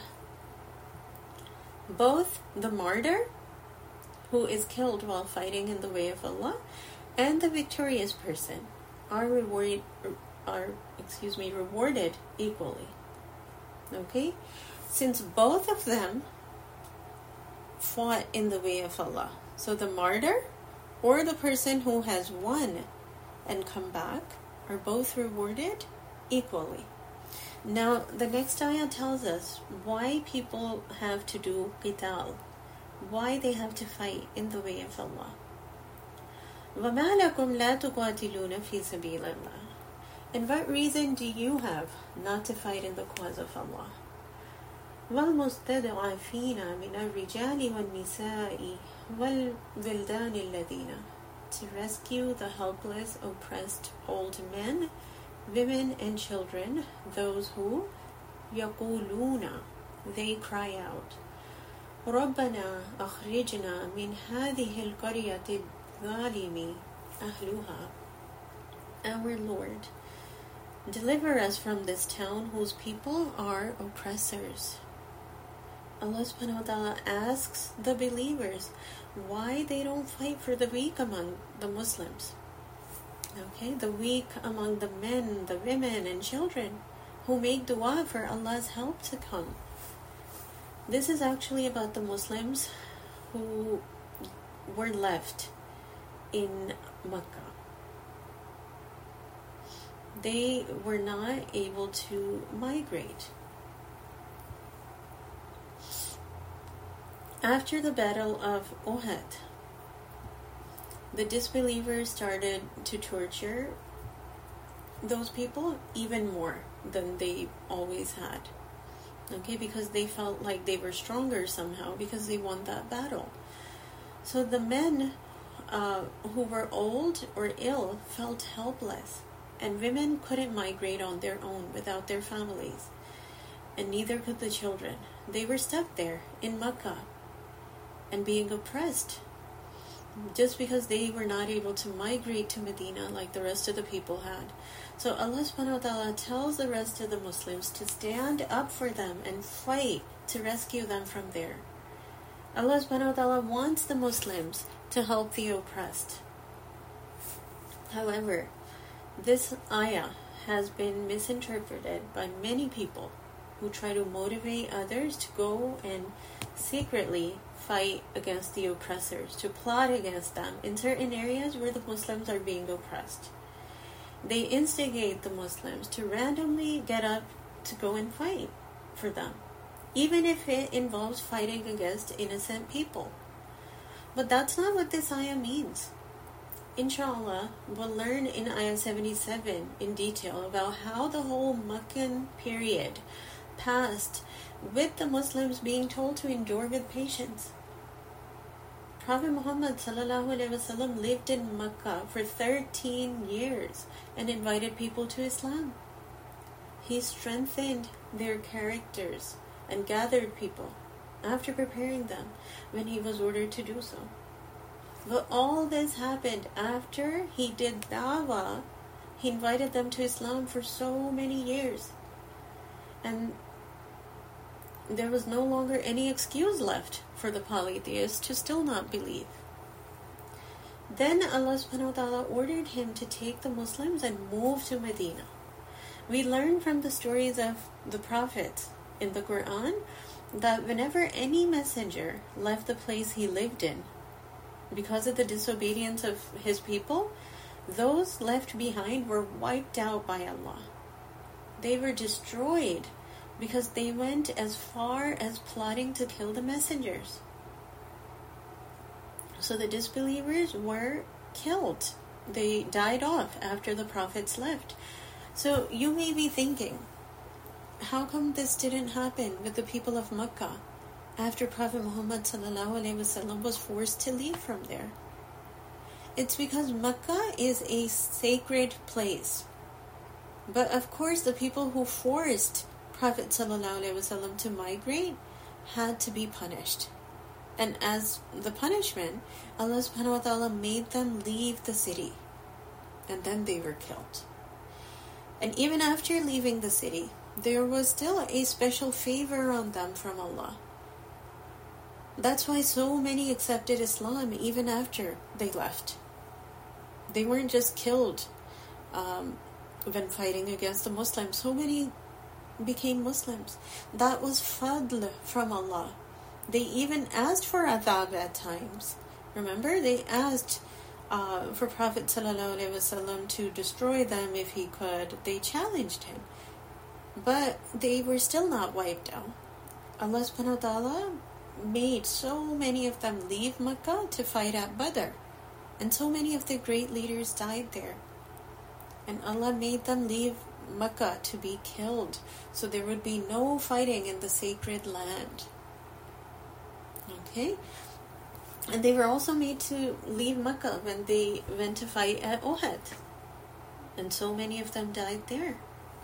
S1: Both the martyr, who is killed while fighting in the way of Allah, and the victorious person are rewarded, are excuse me, rewarded equally. Okay, since both of them fought in the way of Allah, so the martyr or the person who has won and come back are both rewarded equally. Now, the next ayah tells us why people have to do qital, why they have to fight in the way of Allah. وَمَا لَكُمْ لَا تُقَاتِلُونَ فِي سَبِيلِ اللَّهِ. And what reason do you have not to fight in the cause of Allah? وَالْمُسْتَضْعَفِينَ مِنَ الرِّجَالِ وَالنِّسَاءِ وَالْوِلْدَانِ الَّذِينَ, to rescue the helpless, oppressed old men, women, and children, those who يَقُولُونَ, they cry out, رَبَّنَا أَخْرِجْنَا مِنْ هَذِهِ الْقَرْيَةِ الظَّالِمِ أَهْلُهَا, our Lord, deliver us from this town whose people are oppressors. Allah subhanahu wa ta'ala asks the believers why they don't fight for the weak among the Muslims. Okay, the weak among the men, the women, and children who make dua for Allah's help to come. This is actually about the Muslims who were left in Makkah. They were not able to migrate. After the Battle of Uhud, the disbelievers started to torture those people even more than they always had. Okay, because they felt like they were stronger somehow because they won that battle. So the men uh, who were old or ill felt helpless, and women couldn't migrate on their own without their families, and neither could the children. They were stuck there in Makkah and being oppressed just because they were not able to migrate to Medina like the rest of the people had. So Allah subhanahu wa ta'ala tells the rest of the Muslims to stand up for them and fight to rescue them from there. Allah subhanahu wa ta'ala wants the Muslims to help the oppressed. However, this ayah has been misinterpreted by many people who try to motivate others to go and secretly fight against the oppressors, to plot against them in certain areas where the Muslims are being oppressed. They instigate the Muslims to randomly get up to go and fight for them, even if it involves fighting against innocent people. But that's not what this ayah means. Inshallah, we'll learn in ayah seventy-seven in detail about how the whole Meccan period passed with the Muslims being told to endure with patience. Prophet Muhammad sallallahu alaihi wasallam lived in Mecca for thirteen years and invited people to Islam. He strengthened their characters and gathered people after preparing them when he was ordered to do so. But all this happened after he did da'wah. He invited them to Islam for so many years. And there was no longer any excuse left for the polytheists to still not believe. Then Allah subhanahu wa ta'ala ordered him to take the Muslims and move to Medina. We learn from the stories of the prophets in the Quran that whenever any messenger left the place he lived in because of the disobedience of his people, those left behind were wiped out by Allah. They were destroyed because they went as far as plotting to kill the messengers. So the disbelievers were killed. They died off after the prophets left. So you may be thinking, how come this didn't happen with the people of Makkah after Prophet Muhammad sallallahu alaihi wasallam was forced to leave from there? It's because Makkah is a sacred place. But of course, the people who forced Prophet sallallahu alaihi wasallam to migrate had to be punished. And as the punishment, Allah subhanahu wa ta'ala made them leave the city. And then they were killed. And even after leaving the city, there was still a special favor on them from Allah. That's why so many accepted Islam even after they left. They weren't just killed um, when fighting against the Muslims. So many became Muslims. That was fadl from Allah. They even asked for adhab at times. Remember, they asked uh, for Prophet sallallahu alaihi wasallam to destroy them if he could. They challenged him, but they were still not wiped out. Allah subhanahu wa ta'ala made so many of them leave Makkah to fight at Badr, and so many of the great leaders died there. And Allah made them leave Makkah to be killed, so there would be no fighting in the sacred land. Okay? And they were also made to leave Mecca when they went to fight at Uhud. And so many of them died there.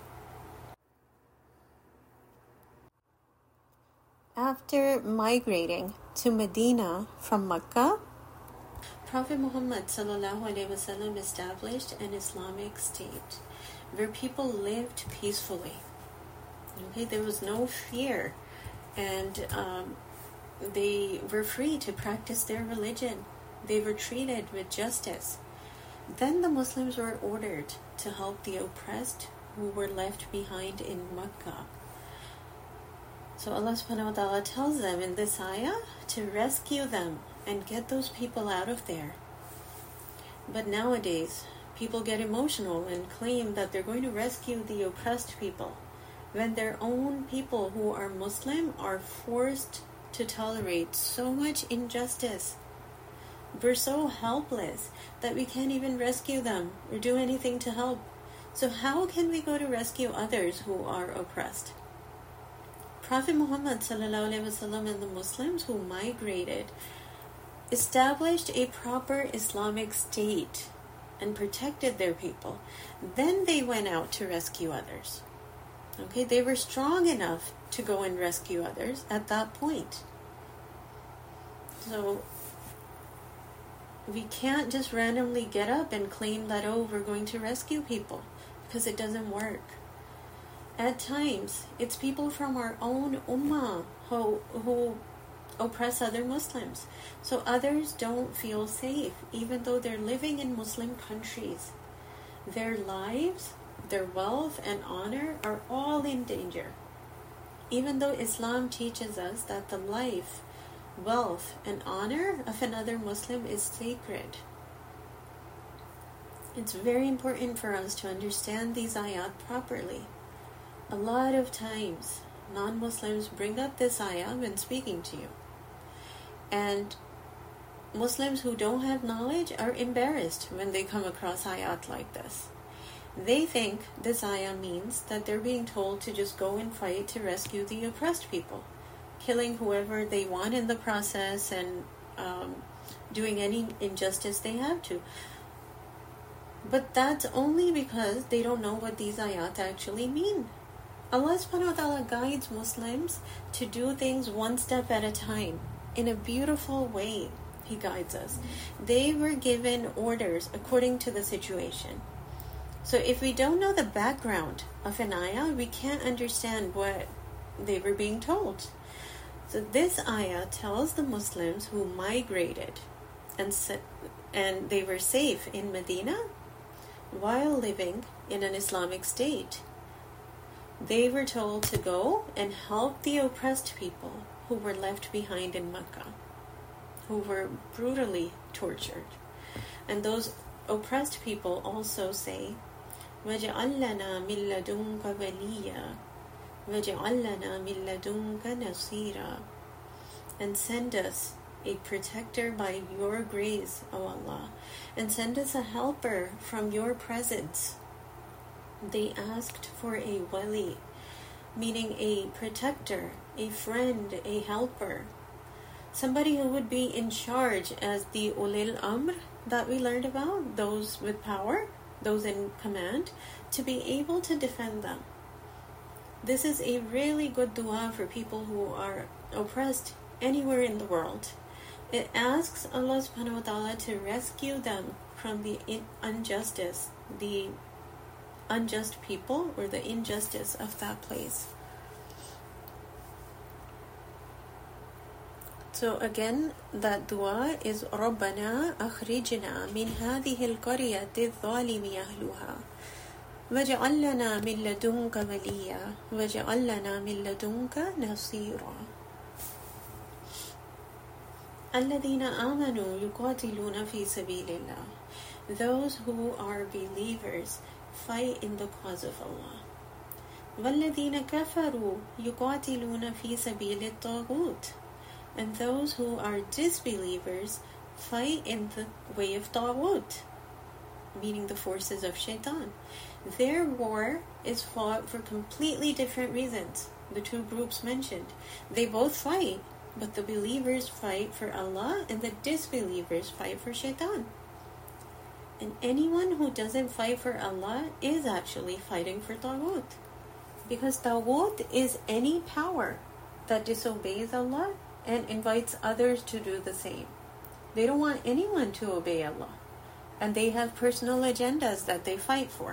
S1: After migrating to Medina from Mecca, Prophet Muhammad sallallahu alaihi wasallam established an Islamic state where people lived peacefully. Okay, there was no fear, and um, they were free to practice their religion. They were treated with justice. Then the Muslims were ordered to help the oppressed who were left behind in Mecca. So Allah subhanahu wa ta'ala tells them in this ayah to rescue them and get those people out of there. But nowadays, people get emotional and claim that they're going to rescue the oppressed people when their own people who are Muslim are forced to tolerate so much injustice. We're so helpless that we can't even rescue them or do anything to help. So how can we go to rescue others who are oppressed? Prophet Muhammad sallallahu alaihi wasallam and the Muslims who migrated established a proper Islamic state and protected their people. Then they went out to rescue others. Okay, they were strong enough to go and rescue others at that point. So we can't just randomly get up and claim that, oh, we're going to rescue people, because it doesn't work. At times, it's people from our own ummah who, who oppress other Muslims. So others don't feel safe, even though they're living in Muslim countries. Their lives, their wealth, and honor are all in danger. Even though Islam teaches us that the life, wealth, and honor of another Muslim is sacred. It's very important for us to understand these ayat properly. A lot of times, non-Muslims bring up this ayah when speaking to you. And Muslims who don't have knowledge are embarrassed when they come across ayat like this. They think this ayah means that they're being told to just go and fight to rescue the oppressed people, killing whoever they want in the process and um, doing any injustice they have to. But that's only because they don't know what these ayat actually mean. Allah subhanahu wa ta'ala guides Muslims to do things one step at a time. In a beautiful way, He guides us. They were given orders according to the situation. So if we don't know the background of an ayah, we can't understand what they were being told. So this ayah tells the Muslims who migrated and and they were safe in Medina while living in an Islamic state. They were told to go and help the oppressed people who were left behind in Mecca, who were brutally tortured. And those oppressed people also say, وَجَعَلْ لَنَا مِن لَدُنْكَ وَلِيًّا وَجَعَلْ لَنَا مِن لَدُنْكَ نَصِيرًا, and send us a protector by your grace, O Allah, and send us a helper from your presence. They asked for a wali, meaning a protector, a friend, a helper, somebody who would be in charge as the ulil amr that we learned about, those with power, those in command, to be able to defend them. This is a really good dua for people who are oppressed anywhere in the world. It asks Allah subhanahu wa ta'ala to rescue them from the injustice, the unjust people, or the injustice of that place. So again, that dua is رَبَّنَا أَخْرِجْنَا مِنْ هَذِهِ الْقَرْيَةِ الظَّالِمِ أَهْلُهَا وَاجْعَلْ لَنَا مِنْ لَدُنْكَ وَلِيًّا وَاجْعَلْ لَنَا مِنْ لَدُنْكَ نَصِيرًا. الَّذِينَ آمَنُوا يُقَاتِلُونَ فِي سَبِيلِ اللَّهِ. Those who are believers fight in the cause of Allah. وَالَّذِينَ كَفَرُوا يُقَاتِلُونَ فِي سَبِيلِ الطَّاغُوتِ. And those who are disbelievers fight in the way of Taghut, meaning the forces of Shaitan. Their war is fought for completely different reasons. The two groups mentioned, they both fight, But the believers fight for Allah and the disbelievers fight for shaitan. And anyone who doesn't fight for Allah is actually fighting for Taghut. Because Taghut is any power that disobeys Allah and invites others to do the same. They don't want anyone to obey Allah. And they have personal agendas that they fight for.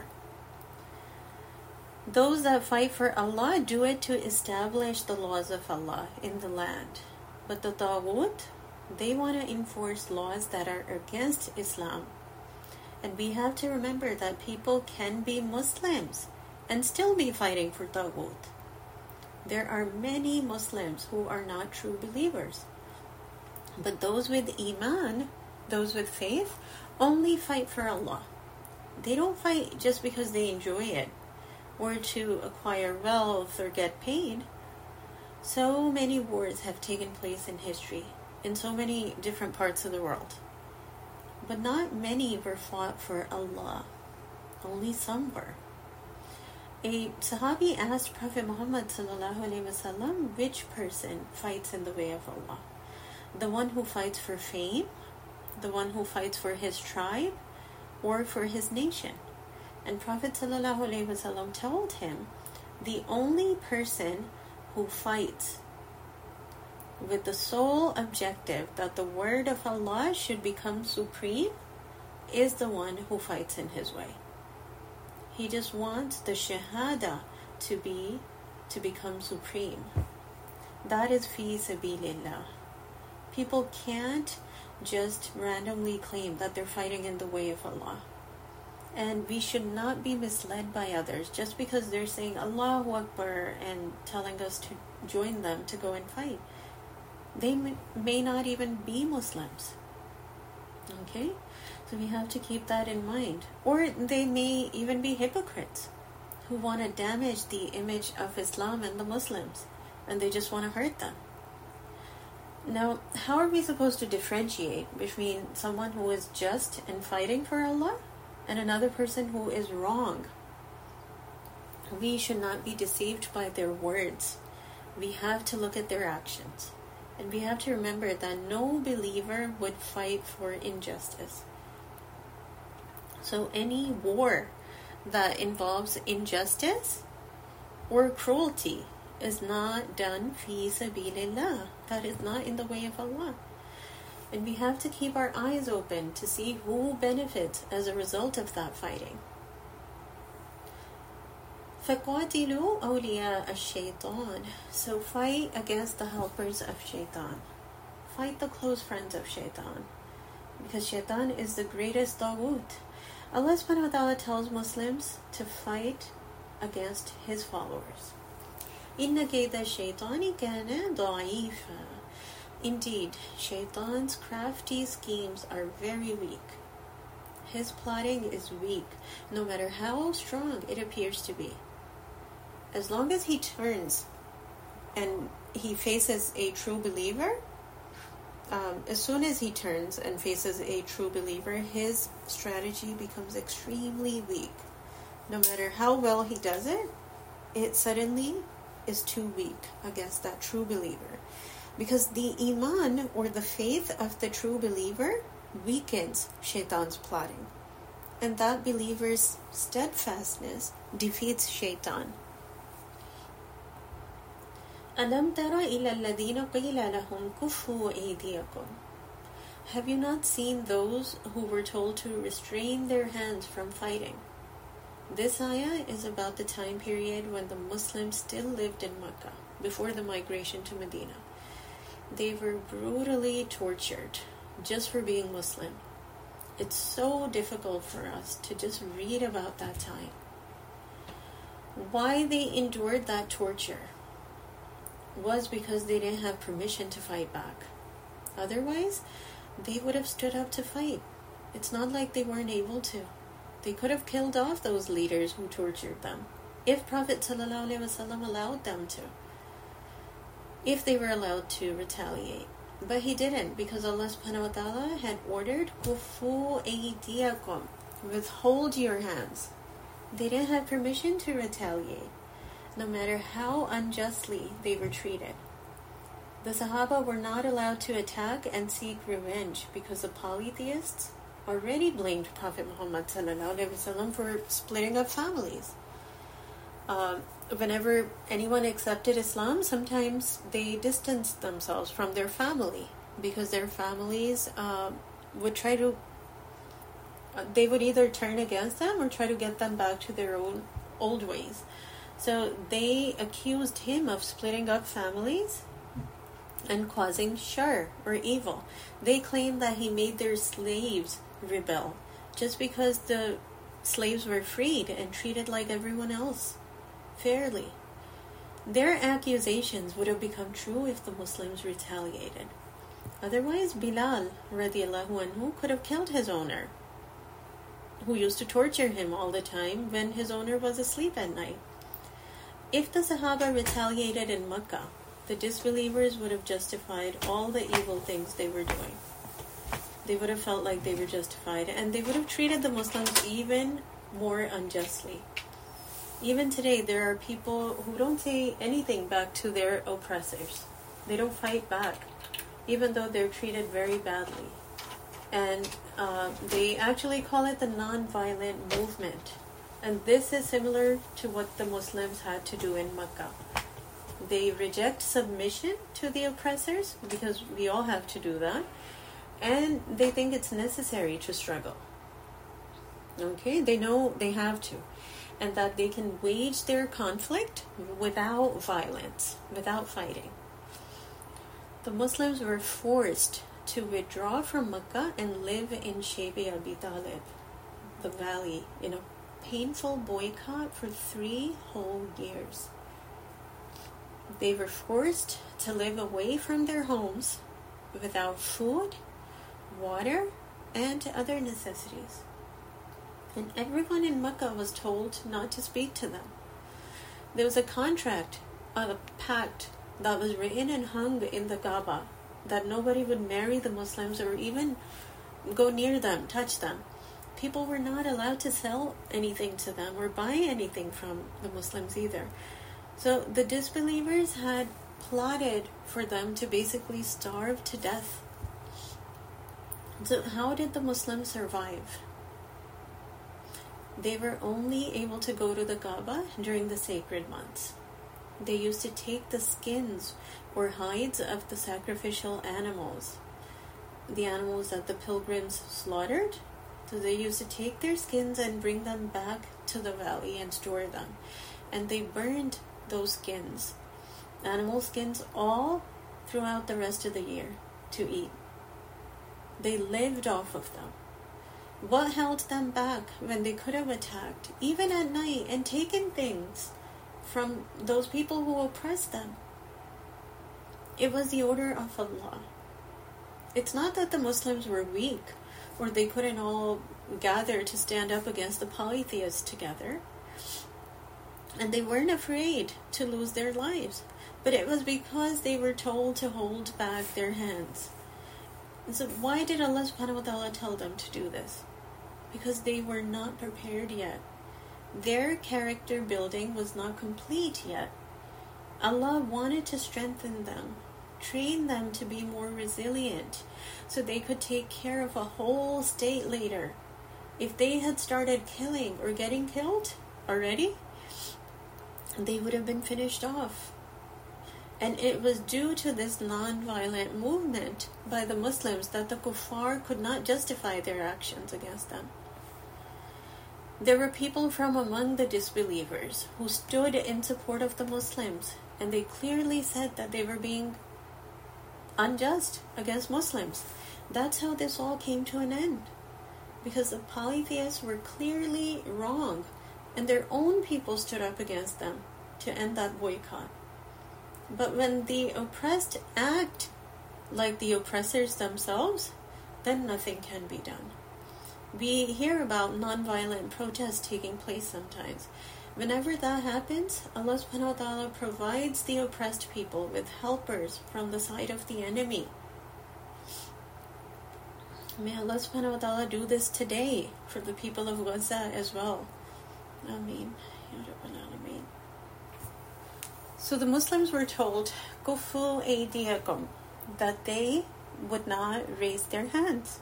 S1: Those that fight for Allah do it to establish the laws of Allah in the land. But the Taghut, they want to enforce laws that are against Islam. And we have to remember that people can be Muslims and still be fighting for Taghut. There are many Muslims who are not true believers. But those with Iman, those with faith, only fight for Allah. They don't fight just because they enjoy it or to acquire wealth or get paid. So many wars have taken place in history in so many different parts of the world. But not many were fought for Allah. Only some were. A Sahabi asked Prophet Muhammad sallallahu alaihi wasallam, which person fights in the way of Allah? The one who fights for fame, the one who fights for his tribe, or for his nation? And Prophet sallallahu alaihi wasallam told him, the only person who fights with the sole objective that the word of Allah should become supreme is the one who fights in his way. He just wants the shahada to be to become supreme. That is fi sabilillah. People can't just randomly claim that they're fighting in the way of Allah. And we should not be misled by others just because they're saying Allahu Akbar and telling us to join them to go and fight. They may not even be Muslims. Okay? So we have to keep that in mind. Or they may even be hypocrites who want to damage the image of Islam and the Muslims, and they just want to hurt them. Now, how are we supposed to differentiate between someone who is just and fighting for Allah and another person who is wrong? We should not be deceived by their words. We have to look at their actions. And we have to remember that no believer would fight for injustice. So any war that involves injustice or cruelty is not done fi sabilillah. That is not in the way of Allah. And we have to keep our eyes open to see who benefits as a result of that fighting. فَقَاتِلُوا أَوْلِيَاءَ الشَّيْطَانِ. So fight against the helpers of shaitan. Fight the close friends of shaitan. Because shaitan is the greatest taghut. Allah subhanahu wa ta'ala tells Muslims to fight against his followers. إِنَّ كَيْدَ الشَّيْطَانِ كَانَ ضَعِيفًا. Indeed, shaitan's crafty schemes are very weak. His plotting is weak, no matter how strong it appears to be. As long as he turns and he faces a true believer, um, as soon as he turns and faces a true believer, his strategy becomes extremely weak. No matter how well he does it, it suddenly is too weak against that true believer. Because the iman or the faith of the true believer weakens shaitan's plotting. And that believer's steadfastness defeats shaitan. أَلَمْ تَرَ إِلَى الَّذِينَ قِيلَ لَهُمْ كُفُّوا أَيْدِيَكُمْ. Have you not seen those who were told to restrain their hands from fighting? This ayah is about the time period when the Muslims still lived in Mecca, before the migration to Medina. They were brutally tortured just for being Muslim. It's so difficult for us to just read about that time. Why they endured that torture was because they didn't have permission to fight back. Otherwise, they would have stood up to fight. It's not like they weren't able to. They could have killed off those leaders who tortured them, if Prophet ﷺ allowed them to. If they were allowed to retaliate. But he didn't, because Allah subhanahu wa ta'ala had ordered kufu aydiyakum, withhold your hands. They didn't have permission to retaliate, no matter how unjustly they were treated. The Sahaba were not allowed to attack and seek revenge because the polytheists already blamed Prophet Muhammad sallallahu alaihi wasallam for splitting up families. Uh, whenever anyone accepted Islam, sometimes they distanced themselves from their family because their families uh, would try to, uh, they would either turn against them or try to get them back to their own old ways. So they accused him of splitting up families and causing shar or evil. They claimed that he made their slaves rebel just because the slaves were freed and treated like everyone else fairly. Their accusations would have become true if the Muslims retaliated. Otherwise, Bilal radiallahu anhu could have killed his owner, who used to torture him all the time when his owner was asleep at night. If the Sahaba retaliated in Makkah, the disbelievers would have justified all the evil things they were doing. They would have felt like they were justified, and they would have treated the Muslims even more unjustly. Even today, there are people who don't say anything back to their oppressors. They don't fight back, even though they're treated very badly. And uh, they actually call it the non-violent movement. And this is similar to what the Muslims had to do in Makkah. They reject submission to the oppressors, because we all have to do that. And they think it's necessary to struggle. Okay, they know they have to. And that they can wage their conflict without violence, without fighting. The Muslims were forced to withdraw from Makkah and live in Shaybi Abi Talib, the valley, in a painful boycott for three whole years. They were forced to live away from their homes without food, water, and other necessities. And everyone in Makkah was told not to speak to them. There was a contract, a pact that was written and hung in the Kaaba that nobody would marry the Muslims or even go near them, touch them. People were not allowed to sell anything to them or buy anything from the Muslims either. So the disbelievers had plotted for them to basically starve to death. So how did the Muslims survive? They were only able to go to the Kaaba during the sacred months. They used to take the skins or hides of the sacrificial animals, the animals that the pilgrims slaughtered. So they used to take their skins and bring them back to the valley and store them. And they burned those skins, animal skins, all throughout the rest of the year to eat. They lived off of them. What held them back when they could have attacked, even at night, and taken things from those people who oppressed them? It was the order of Allah. It's not that the Muslims were weak or they couldn't all gather to stand up against the polytheists together. And they weren't afraid to lose their lives. But it was because they were told to hold back their hands. And so why did Allah subhanahu wa ta'ala tell them to do this? Because they were not prepared yet. Their character building was not complete yet. Allah wanted to strengthen them, train them to be more resilient, so they could take care of a whole state later. If they had started killing or getting killed already, they would have been finished off. And it was due to this non-violent movement by the Muslims that the kuffar could not justify their actions against them. There were people from among the disbelievers who stood in support of the Muslims, and they clearly said that they were being unjust against Muslims. That's how this all came to an end, because the polytheists were clearly wrong, and their own people stood up against them to end that boycott. But when the oppressed act like the oppressors themselves, then nothing can be done. We hear about non-violent protests taking place sometimes. Whenever that happens, Allah subhanahu wa ta'ala provides the oppressed people with helpers from the side of the enemy. May Allah subhanahu wa ta'ala do this today for the people of Gaza as well. Ameen. So the Muslims were told, Kufu aydiyakum, that they would not raise their hands.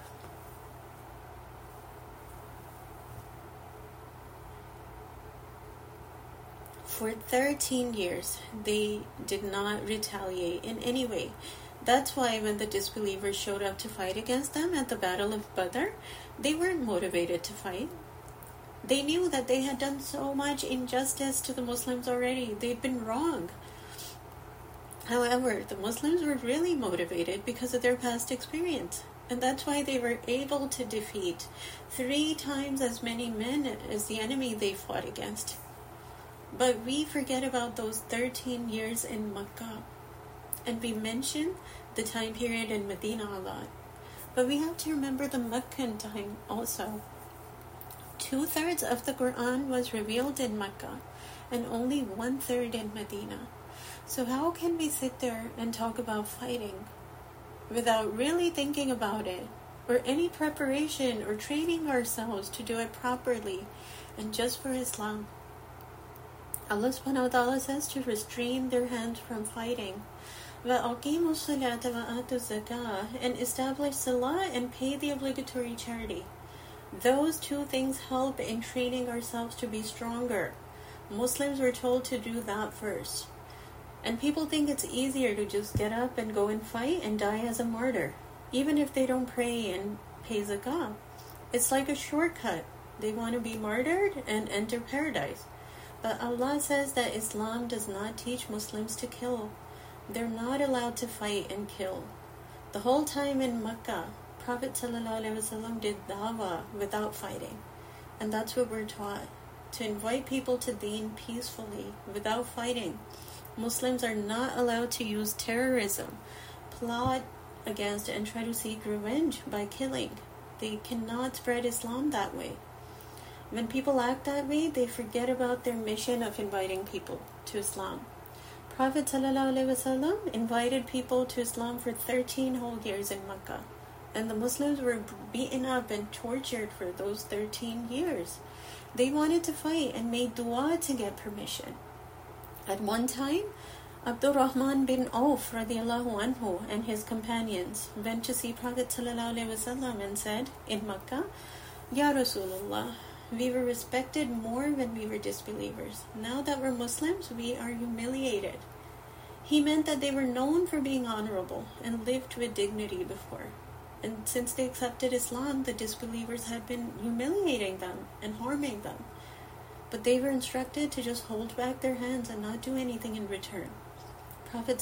S1: For thirteen years, they did not retaliate in any way. That's why when the disbelievers showed up to fight against them at the Battle of Badr, they weren't motivated to fight. They knew that they had done so much injustice to the Muslims already. They'd been wrong. However, the Muslims were really motivated because of their past experience. And that's why they were able to defeat three times as many men as the enemy they fought against. But we forget about those thirteen years in Makkah. And we mention the time period in Medina a lot. But we have to remember the Meccan time also. Two-thirds of the Quran was revealed in Mecca and only one-third in Medina. So how can we sit there and talk about fighting without really thinking about it or any preparation or training ourselves to do it properly and just for Islam? Allah subhanahu wa ta'ala says to restrain their hands from fighting. وَأَقِيمُوا الصَّلَاةَ وَآتُوا الزَّكَاةَ, and establish salah and pay the obligatory charity. Those two things help in training ourselves to be stronger. Muslims were told to do that first. And people think it's easier to just get up and go and fight and die as a martyr, even if they don't pray and pay zakah. It's like a shortcut. They want to be martyred and enter paradise. But Allah says that Islam does not teach Muslims to kill. They're not allowed to fight and kill. The whole time in Makkah, Prophet ﷺ did dawah without fighting. And that's what we're taught. To invite people to deen peacefully, without fighting. Muslims are not allowed to use terrorism, plot against and try to seek revenge by killing. They cannot spread Islam that way. When people act that way, they forget about their mission of inviting people to Islam. Prophet ﷺ invited people to Islam for thirteen whole years in Makkah. And the Muslims were beaten up and tortured for those thirteen years. They wanted to fight and made dua to get permission. At one time, Abdul Rahman bin Auf radiallahu anhu and his companions went to see Prophet ﷺ and said in Makkah, Ya Rasulullah, we were respected more when we were disbelievers. Now that we're Muslims, we are humiliated. He meant that they were known for being honorable and lived with dignity before. And since they accepted Islam, the disbelievers had been humiliating them and harming them. But they were instructed to just hold back their hands and not do anything in return. Prophet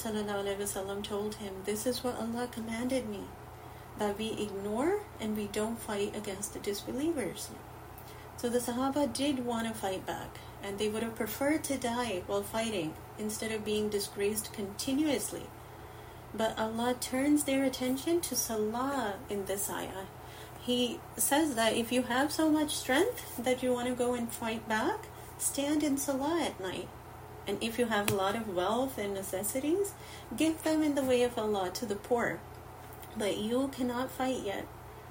S1: ﷺ told him, this is what Allah commanded me, that we ignore and we don't fight against the disbelievers. So the Sahaba did want to fight back, and they would have preferred to die while fighting instead of being disgraced continuously. But Allah turns their attention to salah in this ayah. He says that if you have so much strength that you want to go and fight back, stand in salah at night. And if you have a lot of wealth and necessities, give them in the way of Allah to the poor. But you cannot fight yet.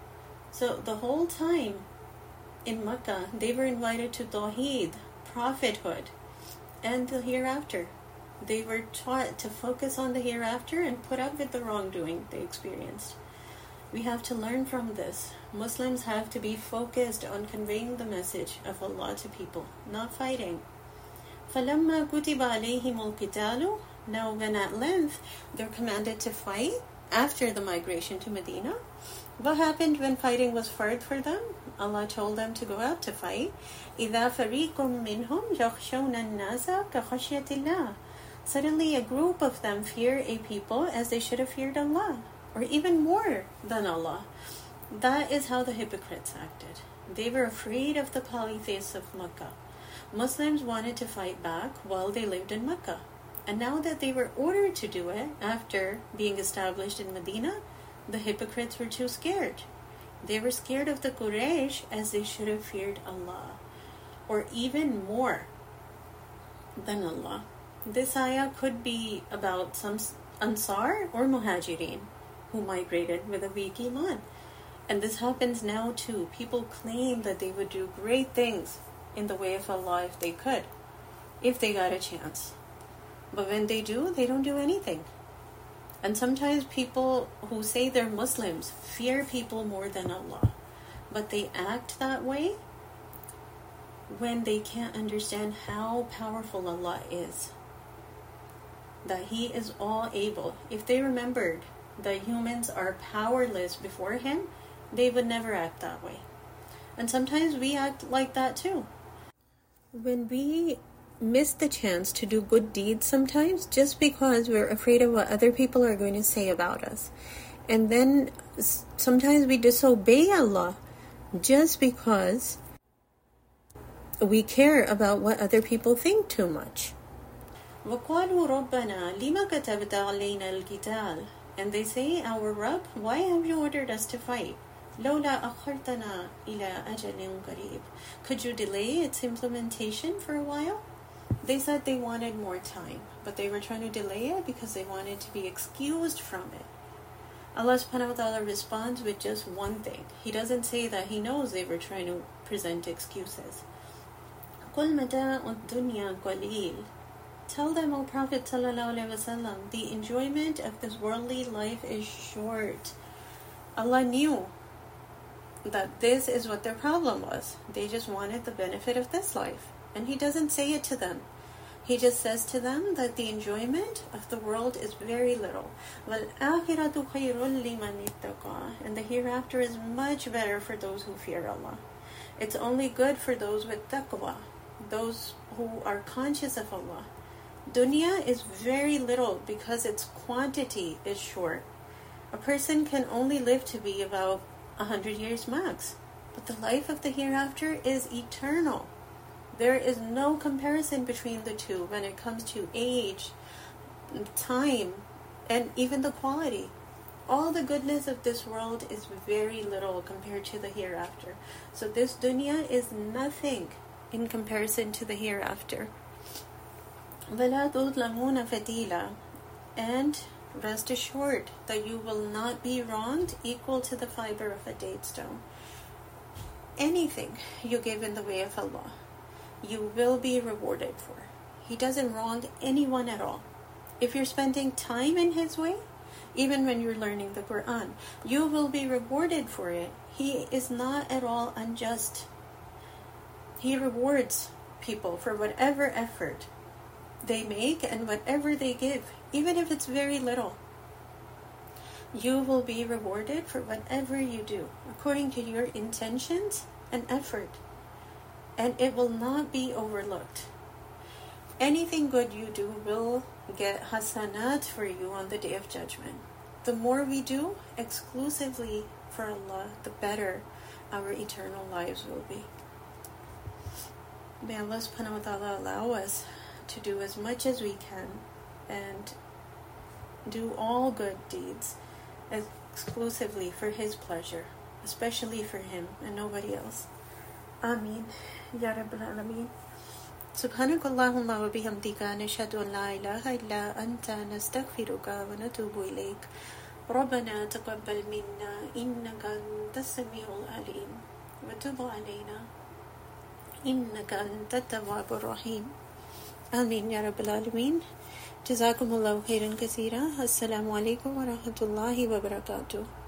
S1: So the whole time in Makkah, they were invited to Tawheed, prophethood, and the hereafter. They were taught to focus on the hereafter and put up with the wrongdoing they experienced. We have to learn from this. Muslims have to be focused on conveying the message of Allah to people, not fighting. فَلَمَّا كُتِبَ عَلَيْهِمُ الْقِتَالُ. Now when at length they're commanded to fight after the migration to Medina, what happened when fighting was hard for them? Allah told them to go out to fight. إِذَا فَرِيقٌ مِّنْهُمْ يَخْشَوْنَ النَّاسَ كَخَشْيَةِ اللَّهِ. Suddenly a group of them fear a people as they should have feared Allah, or even more than Allah. That is how the hypocrites acted. They were afraid of the polytheists of Makkah. Muslims wanted to fight back while they lived in Makkah. And now that they were ordered to do it after being established in Medina, the hypocrites were too scared. They were scared of the Quraysh as they should have feared Allah, or even more than Allah. This ayah could be about some Ansar or Muhajirin who migrated with a weak iman. And this happens now too. People claim that they would do great things in the way of Allah if they could, if they got a chance. But when they do, they don't do anything. And sometimes people who say they're Muslims fear people more than Allah. But they act that way when they can't understand how powerful Allah is. That He is all able. If they remembered that humans are powerless before Him, they would never act that way. And sometimes we act like that too. When we miss the chance to do good deeds sometimes just because we're afraid of what other people are going to say about us. And then sometimes we disobey Allah just because we care about what other people think too much. وَقَالُوا رَبَّنَا لِمَ كَتَبْتَ عَلَيْنَا الْقِتَالَ. And they say, our Rabb, why have you ordered us to fight? لَوْلَا أَخَّرْتَنَا إِلَىٰ أَجَلٍ قَرِيبٍ. Could you delay its implementation for a while? They said they wanted more time, but they were trying to delay it because they wanted to be excused from it. Allah subhanahu wa ta'ala responds with just one thing. He doesn't say that He knows they were trying to present excuses. قُلْ مَتَاعُ الدُّنْيَا قَلِيلٌ. Tell them, O Prophet sallallahu alaihi wasallam, the enjoyment of this worldly life is short. Allah knew that this is what their problem was. They just wanted the benefit of this life. And He doesn't say it to them. He just says to them that the enjoyment of the world is very little. وَالْآخِرَةُ خَيْرٌ لِمَنِ اتَّقَى. And the hereafter is much better for those who fear Allah. It's only good for those with taqwa, those who are conscious of Allah. Dunya is very little because its quantity is short. A person can only live to be about a hundred years max. But the life of the hereafter is eternal. There is no comparison between the two when it comes to age, time, and even the quality. All the goodness of this world is very little compared to the hereafter. So this dunya is nothing in comparison to the hereafter. وَلَا تُظْلَمُونَ فَتِيلًا. And rest assured that you will not be wronged equal to the fiber of a date stone. Anything you give in the way of Allah, you will be rewarded for. He doesn't wrong anyone at all. If you're spending time in His way, even when you're learning the Quran, you will be rewarded for it. He is not at all unjust. He rewards people for whatever effort they make and whatever they give, even if it's very little. You will be rewarded for whatever you do, according to your intentions and effort. And it will not be overlooked. Anything good you do will get hasanat for you on the Day of Judgment. The more we do exclusively for Allah, the better our eternal lives will be. May Allah subhanahu wa ta'ala allow us to do as much as we can and do all good deeds exclusively for His pleasure, especially for Him and nobody else. Ameen. Ya Rabbal Alameen. سبحانك اللهم وبحمدك نشهد أن لا إله إلا أنت نستغفرك ونتوب إليك ربنا تقبل منا إنك أنت السميع العليم وتب علينا إنك أنت التواب الرحيم آمين يا رب العالمين. جزاكم الله خيرا كثيرا. السلام عليكم ورحمة الله وبركاته.